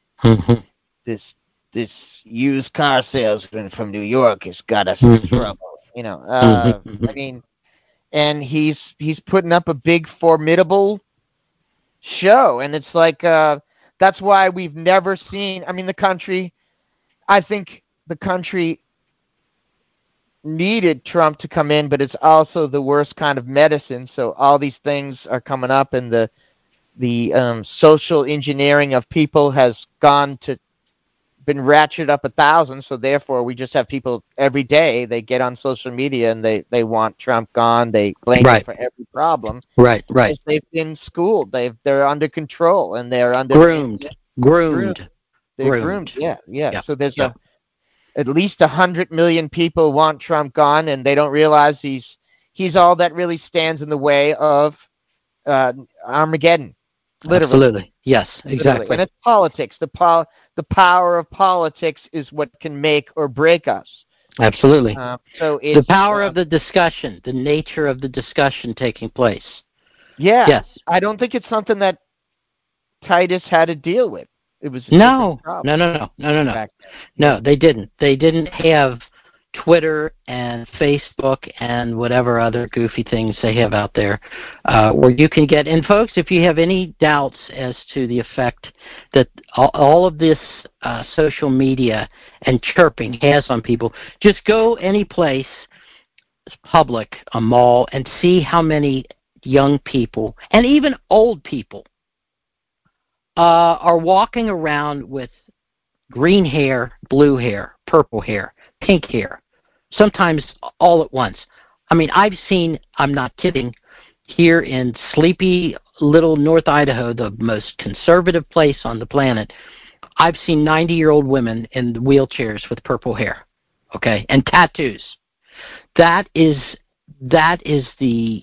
F: this used car salesman from New York has got us in trouble. You know, I mean, and he's putting up a big, formidable show, and it's like that's why we've never seen. I mean, I think the country needed Trump to come in, but it's also the worst kind of medicine. So all these things are coming up, and the social engineering of people has been ratcheted up 1,000. So therefore, we just have people every day. They get on social media and they want Trump gone. They blame him for every problem.
C: Right.
F: Because they've been schooled. They're under control and they're under
C: groomed.
F: They're groomed. Yeah. So there's at least 100 million people want Trump gone, and they don't realize he's all that really stands in the way of Armageddon. Literally.
C: Absolutely. Yes, exactly.
F: And it's politics. The power of politics is what can make or break us.
C: Absolutely.
F: So it's,
C: the power of the discussion, the nature of the discussion taking place.
F: Yeah.
C: Yes.
F: I don't think it's something that Titus had to deal with. It was
C: No, they didn't. They didn't have Twitter and Facebook and whatever other goofy things they have out there where you can get, and folks, if you have any doubts as to the effect that all of this social media and chirping has on people, just go any place public, a mall, and see how many young people and even old people are walking around with green hair, blue hair, purple hair, pink hair, sometimes all at once. I mean, I've seen, I'm not kidding, here in sleepy little North Idaho, the most conservative place on the planet, I've seen 90-year-old women in wheelchairs with purple hair, okay, and tattoos. That is the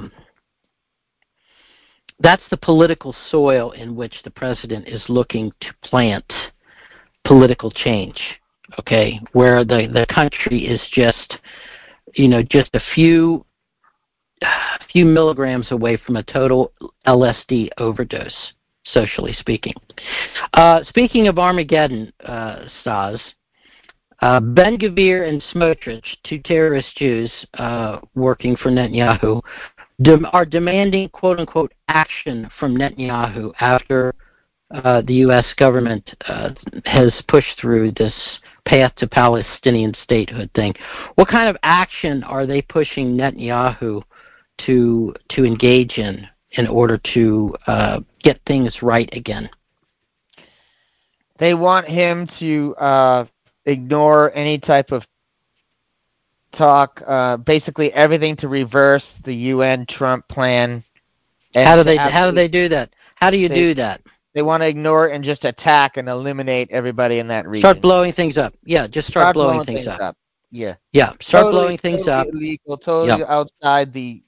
C: that's the political soil in which the president is looking to plant political change, okay, where the country is just, just a few milligrams away from a total LSD overdose, socially speaking. Speaking of Armageddon, Stas, Ben-Gvir and Smotrich, two terrorist Jews working for Netanyahu, are demanding, quote-unquote, action from Netanyahu after the U.S. government has pushed through this path to Palestinian statehood thing. What kind of action are they pushing Netanyahu to engage in order to get things right again?
F: They want him to ignore any type of talk, basically everything to reverse the UN Trump plan.
C: How do they do that? How do you do that?
F: They want to ignore and just attack and eliminate everybody in that region.
C: Start blowing things up. Yeah, just start blowing things up.
F: Yeah.
C: Yeah, start blowing things up.
F: Illegal, totally outside the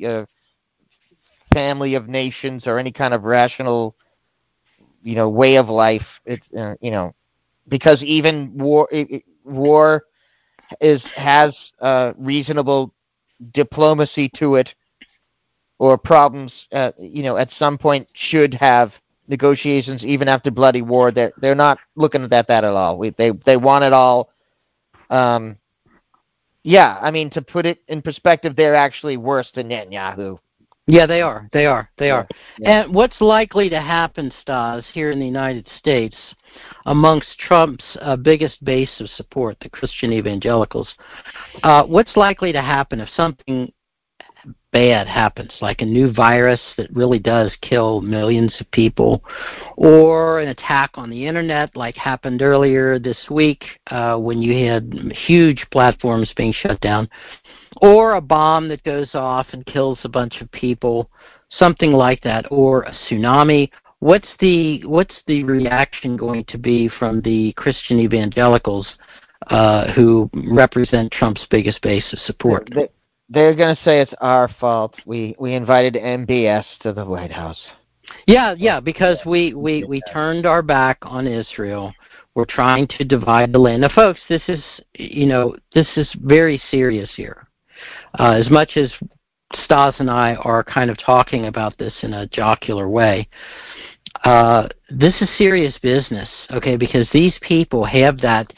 F: family of nations or any kind of rational, way of life. It's because even war has reasonable diplomacy to it, or problems. At some point should have negotiations even after bloody war. They're not looking at that at all. They want it all. To put it in perspective, they're actually worse than Netanyahu.
C: Yeah, they are. Yeah.
F: And
C: what's likely to happen, Stas, here in the United States, amongst Trump's biggest base of support, the Christian evangelicals, what's likely to happen if something bad happens, like a new virus that really does kill millions of people, or an attack on the internet like happened earlier this week when you had huge platforms being shut down, or a bomb that goes off and kills a bunch of people, something like that, or a tsunami? What's the reaction going to be from the Christian evangelicals who represent Trump's biggest base of support?
F: They're going to say it's our fault. We invited MBS to the White House.
C: Yeah, because we turned our back on Israel. We're trying to divide the land. Now, folks, this is very serious here. As much as Stas and I are kind of talking about this in a jocular way, this is serious business, okay, because these people have that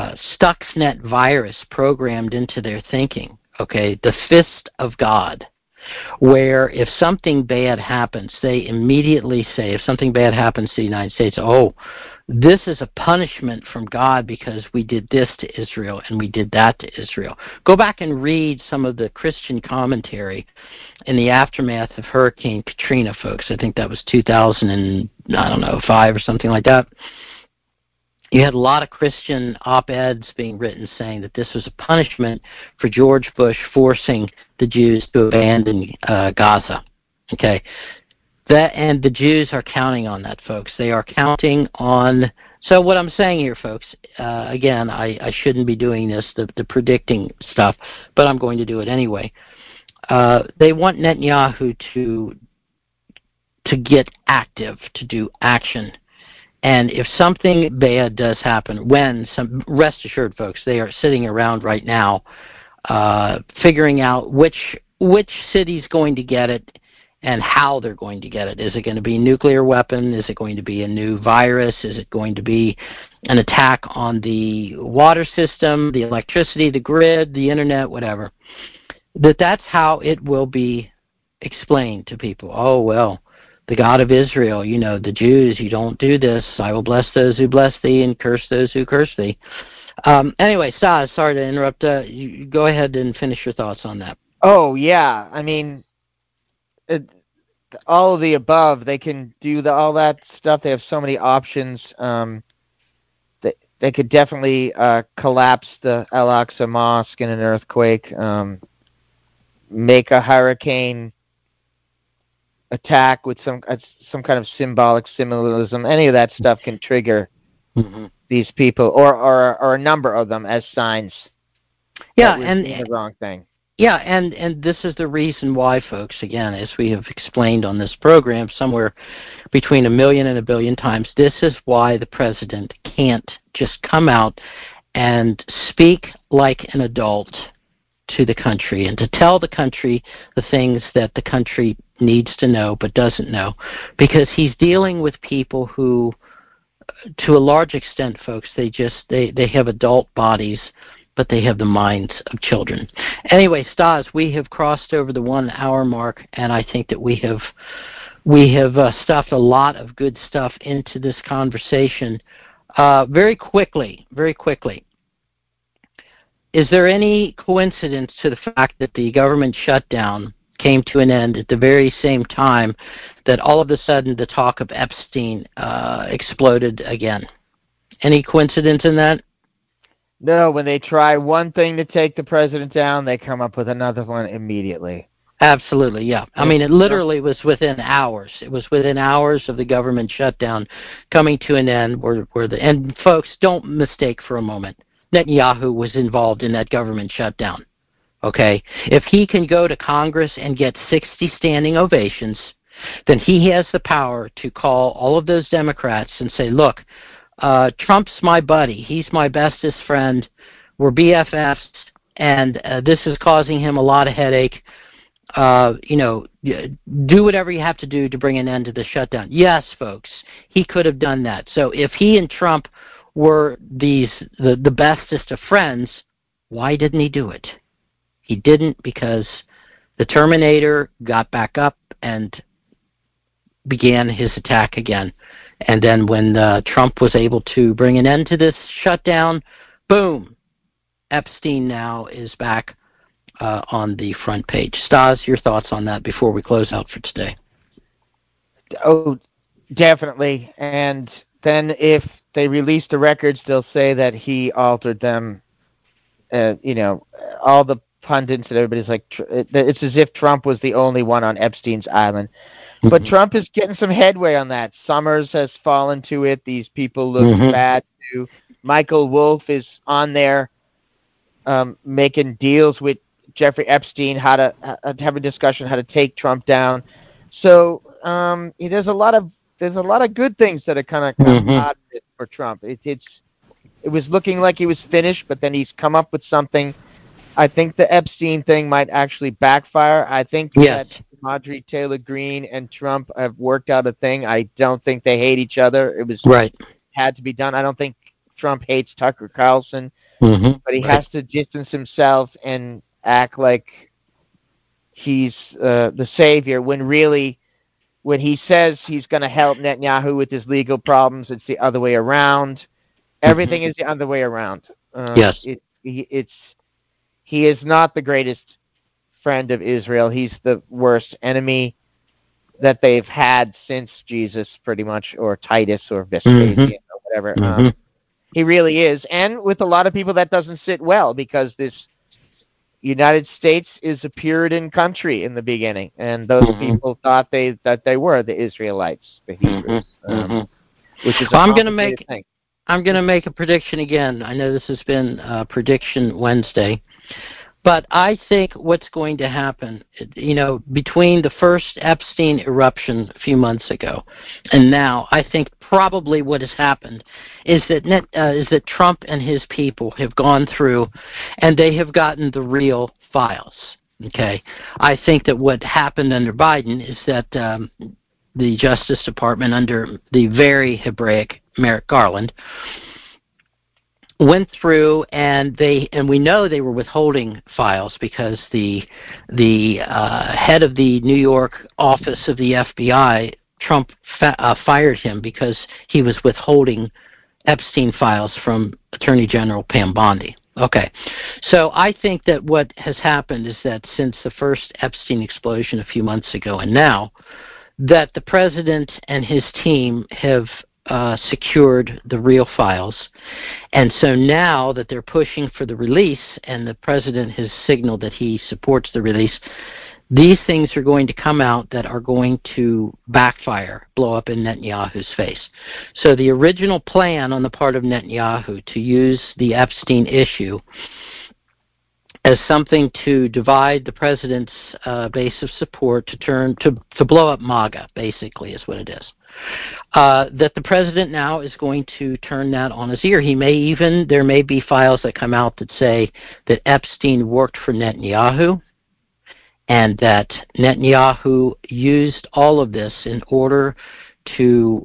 C: Stuxnet virus programmed into their thinking, okay, the fist of God, where if something bad happens, they immediately say, if something bad happens to the United States, oh, this is a punishment from God because we did this to Israel and we did that to Israel. Go back and read some of the Christian commentary in the aftermath of Hurricane Katrina, folks. I think that was 2005 or something like that. You had a lot of Christian op-eds being written saying that this was a punishment for George Bush forcing the Jews to abandon Gaza. Okay, and the Jews are counting on that, folks. They are counting on. So what I'm saying here, folks, again, I shouldn't be doing this, the predicting stuff, but I'm going to do it anyway. They want Netanyahu to get active, to do action. And if something bad does happen, rest assured, folks, they are sitting around right now figuring out which city's going to get it and how they're going to get it. Is it going to be a nuclear weapon? Is it going to be a new virus? Is it going to be an attack on the water system, the electricity, the grid, the internet, whatever? That's how it will be explained to people. Oh, well, the God of Israel, the Jews, you don't do this. I will bless those who bless thee and curse those who curse thee. Anyway, Stas, sorry to interrupt. You go ahead and finish your thoughts on that.
F: Oh, yeah. I mean, all of the above. They can do all that stuff. They have so many options. They could definitely collapse the Al-Aqsa Mosque in an earthquake, make a hurricane attack with some kind of symbolic symbolism. Any of that stuff can trigger these people, or a number of them as signs.
C: Yeah,
F: and the wrong thing.
C: Yeah, and this is the reason why, folks. Again, as we have explained on this program, somewhere between 1 million and 1 billion times, this is why the president can't just come out and speak like an adult to the country and to tell the country the things that the country needs to know but doesn't know, because he's dealing with people who, to a large extent, folks, they have adult bodies, but they have the minds of children. Anyway, Stas, we have crossed over the 1 hour mark, and I think that we have stuffed a lot of good stuff into this conversation. Very quickly, is there any coincidence to the fact that the government shutdown came to an end at the very same time that all of a sudden the talk of Epstein exploded again? Any coincidence in that?
F: No, when they try one thing to take the president down, they come up with another one immediately.
C: Absolutely, yeah. I mean, it literally was within hours. It was within hours of the government shutdown coming to an end. And folks, don't mistake for a moment, Netanyahu was involved in that government shutdown. Okay? If he can go to Congress and get 60 standing ovations, then he has the power to call all of those Democrats and say, look, Trump's my buddy. He's my bestest friend. We're BFFs, and this is causing him a lot of headache. Do whatever you have to do to bring an end to the shutdown. Yes, folks, he could have done that. So if he and Trump were the bestest of friends, why didn't he do it? He didn't, because the Terminator got back up and began his attack again. And then when Trump was able to bring an end to this shutdown, boom, Epstein now is back on the front page. Stas, your thoughts on that before we close out for today?
F: Oh, definitely. And then if they release the records, they'll say that he altered them. All the pundits and everybody's like, it's as if Trump was the only one on Epstein's island. But Trump is getting some headway on that. Summers has fallen to it. These people look bad too. Michael Wolff is on there making deals with Jeffrey Epstein, how to have a discussion how to take Trump down. So there's a lot of good things that are kind of out of it for Trump. It was looking like he was finished, but then he's come up with something. I think the Epstein thing might actually backfire. I think that Marjorie Taylor Greene and Trump have worked out a thing. I don't think they hate each other. It was had to be done. I don't think Trump hates Tucker Carlson, but he has to distance himself and act like he's the savior, when really, when he says he's going to help Netanyahu with his legal problems, it's the other way around. Everything is the other way around.
C: Yes.
F: He is not the greatest friend of Israel. He's the worst enemy that they've had since Jesus, pretty much, or Titus, or Vespasian, or whatever. He really is. And with a lot of people, that doesn't sit well, because this United States is a Puritan country in the beginning, and those people thought that they were the Israelites, the Hebrews, which is a complicated thing.
C: I'm going to make a prediction again. I know this has been Prediction Wednesday, but I think what's going to happen, between the first Epstein eruption a few months ago and now, I think probably what has happened is that Trump and his people have gone through and they have gotten the real files. Okay, I think that what happened under Biden is that the Justice Department, under the very Hebraic Merrick Garland, went through and we know they were withholding files because the head of the New York office of the FBI, Trump fired him because he was withholding Epstein files from Attorney General Pam Bondi. Okay, so I think that what has happened is that since the first Epstein explosion a few months ago and now, that the president and his team have secured the real files. And so now that they're pushing for the release, and the president has signaled that he supports the release, these things are going to come out that are going to backfire, blow up in Netanyahu's face. So the original plan on the part of Netanyahu to use the Epstein issue as something to divide the president's base of support, to blow up MAGA, basically, is what it is. That the president now is going to turn that on his ear. There may be files that come out that say that Epstein worked for Netanyahu, and that Netanyahu used all of this in order to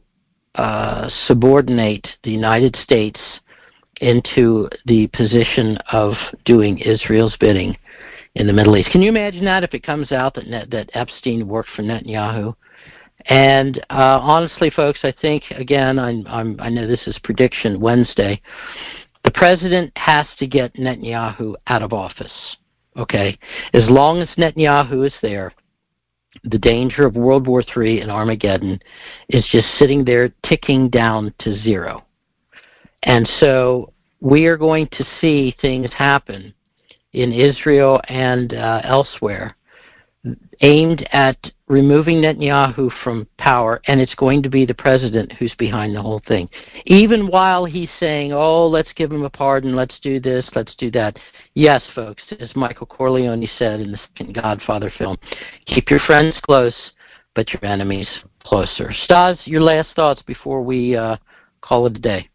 C: subordinate the United States into the position of doing Israel's bidding in the Middle East. Can you imagine that if it comes out that Epstein worked for Netanyahu? And honestly, folks, I think, again, I know this is Prediction Wednesday, the president has to get Netanyahu out of office. Okay? As long as Netanyahu is there, the danger of World War III and Armageddon is just sitting there ticking down to zero. And so we are going to see things happen in Israel and elsewhere aimed at removing Netanyahu from power, and it's going to be the president who's behind the whole thing. Even while he's saying, oh, let's give him a pardon, let's do this, let's do that. Yes, folks, as Michael Corleone said in the second Godfather film, keep your friends close, but your enemies closer. Stas, your last thoughts before we call it a day.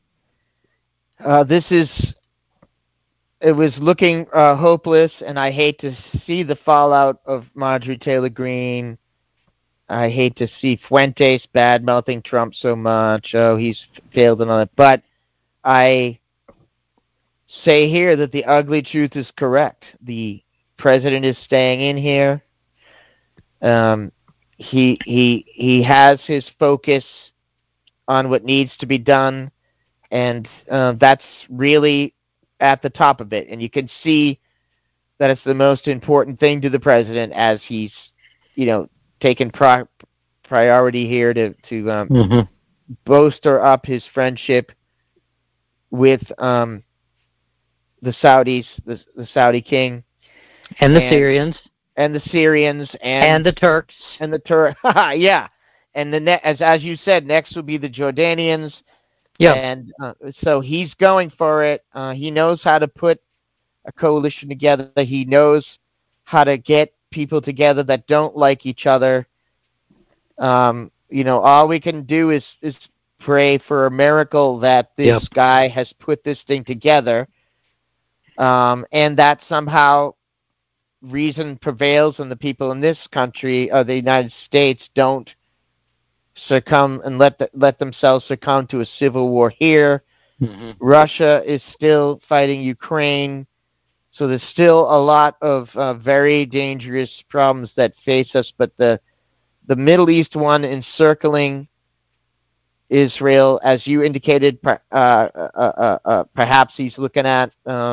F: It was looking hopeless, and I hate to see the fallout of Marjorie Taylor Greene. I hate to see Fuentes bad-mouthing Trump so much. Oh, he's failed and all that. But I say here that the ugly truth is correct. The president is staying in here. He has his focus on what needs to be done, and that's really at the top of it. And you can see that it's the most important thing to the president, as he's, taken priority here to bolster up his friendship with the Saudis, the Saudi king,
C: and the Syrians,
F: and the Syrians,
C: and the Turks,
F: and the Turks. Yeah, and as you said, next will be the Jordanians.
C: Yeah,
F: and so he's going for it. He knows how to put a coalition together. He knows how to get people together that don't like each other. All we can do is pray for a miracle that this guy has put this thing together, and that somehow reason prevails, and the people in this country, or the United States, don't succumb and let themselves succumb to a civil war here. Russia is still fighting Ukraine, So there's still a lot of very dangerous problems that face us, but the Middle East one encircling Israel, as you indicated, perhaps he's looking at,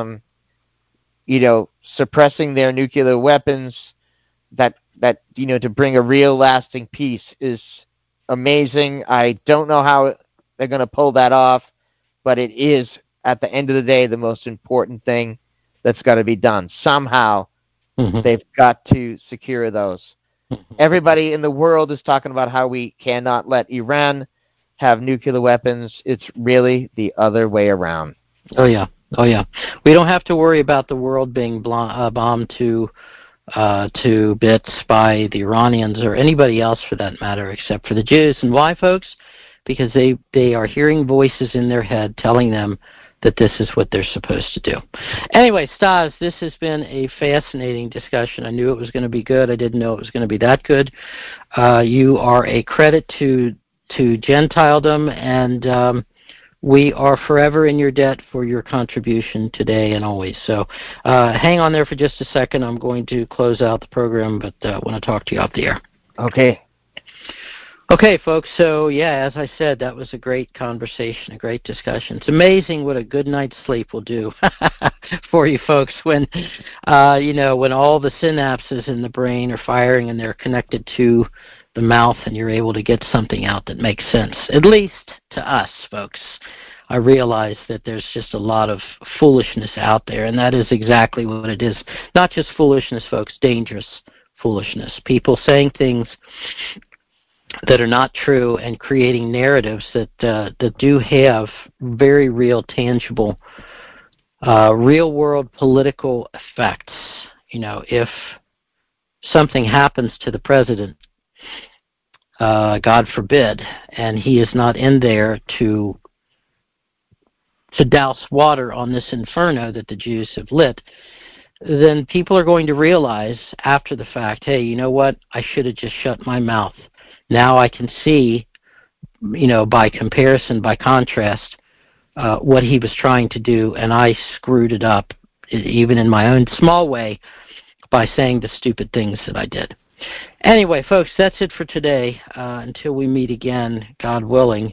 F: suppressing their nuclear weapons, that to bring a real lasting peace is amazing. I don't know how they're going to pull that off, but it is, at the end of the day, the most important thing that's got to be done. Somehow, they've got to secure those. Everybody in the world is talking about how we cannot let Iran have nuclear weapons. It's really the other way around.
C: Oh yeah. We don't have to worry about the world being bombed to bits by the Iranians or anybody else for that matter, except for the Jews. And why, folks? Because they are hearing voices in their head telling them that this is what they're supposed to do. Anyway, Stas, this has been a fascinating discussion. I knew it was going to be good. I didn't know it was going to be that good. You are a credit to Gentiledom, and we are forever in your debt for your contribution today and always. So hang on there for just a second. I'm going to close out the program, but I want to talk to you off the air. Okay, folks, so yeah, as I said, that was a great conversation, a great discussion. It's amazing what a good night's sleep will do for you folks when, when all the synapses in the brain are firing and they're connected to the mouth and you're able to get something out that makes sense, at least to us, folks. I realize that there's just a lot of foolishness out there, and that is exactly what it is. Not just foolishness, folks, dangerous foolishness. People saying things that are not true and creating narratives that do have very real, tangible, real-world political effects. If something happens to the president, God forbid, and he is not in there to douse water on this inferno that the Jews have lit, then people are going to realize after the fact, hey, you know what? I should have just shut my mouth. Now I can see, by comparison, by contrast, what he was trying to do, and I screwed it up, even in my own small way, by saying the stupid things that I did. Anyway, folks, that's it for today. Until we meet again, God willing,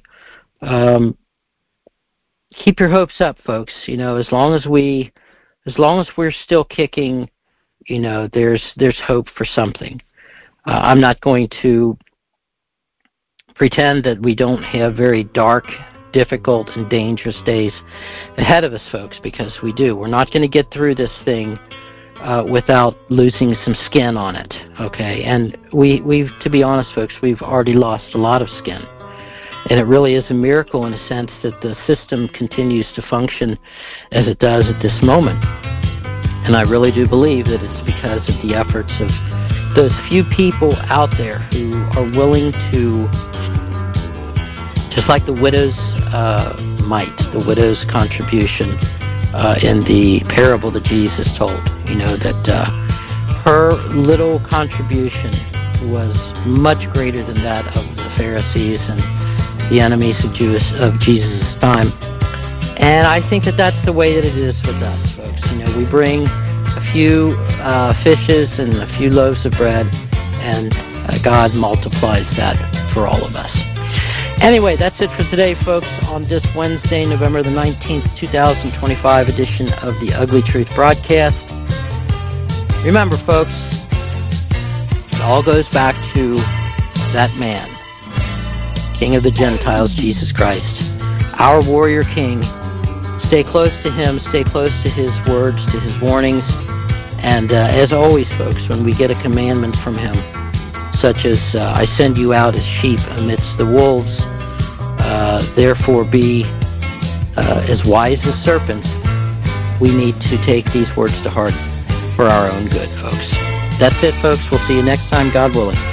C: keep your hopes up, folks. As long as we're still kicking, there's hope for something. I'm not going to pretend that we don't have very dark, difficult, and dangerous days ahead of us, folks, because we do. We're not going to get through this thing without losing some skin on it, okay? And we've, to be honest, folks, we've already lost a lot of skin. And it really is a miracle in a sense that the system continues to function as it does at this moment. And I really do believe that it's because of the efforts of those few people out there who are willing to, just like the widow's mite, the widow's contribution in the parable that Jesus told, that her little contribution was much greater than that of the Pharisees and the enemies of Jesus' time. And I think that that's the way that it is with us, folks. We bring a few fishes and a few loaves of bread, and God multiplies that for all of us. Anyway, that's it for today, folks, on this Wednesday, November the 19th, 2025 edition of the Ugly Truth broadcast. Remember, folks, it all goes back to that man, King of the Gentiles, Jesus Christ, our warrior king. Stay close to him, stay close to his words, to his warnings, and as always, folks, when we get a commandment from him, such as I send you out as sheep amidst the wolves, therefore be as wise as serpents, we need to take these words to heart for our own good, folks. That's it, folks. We'll see you next time, God willing.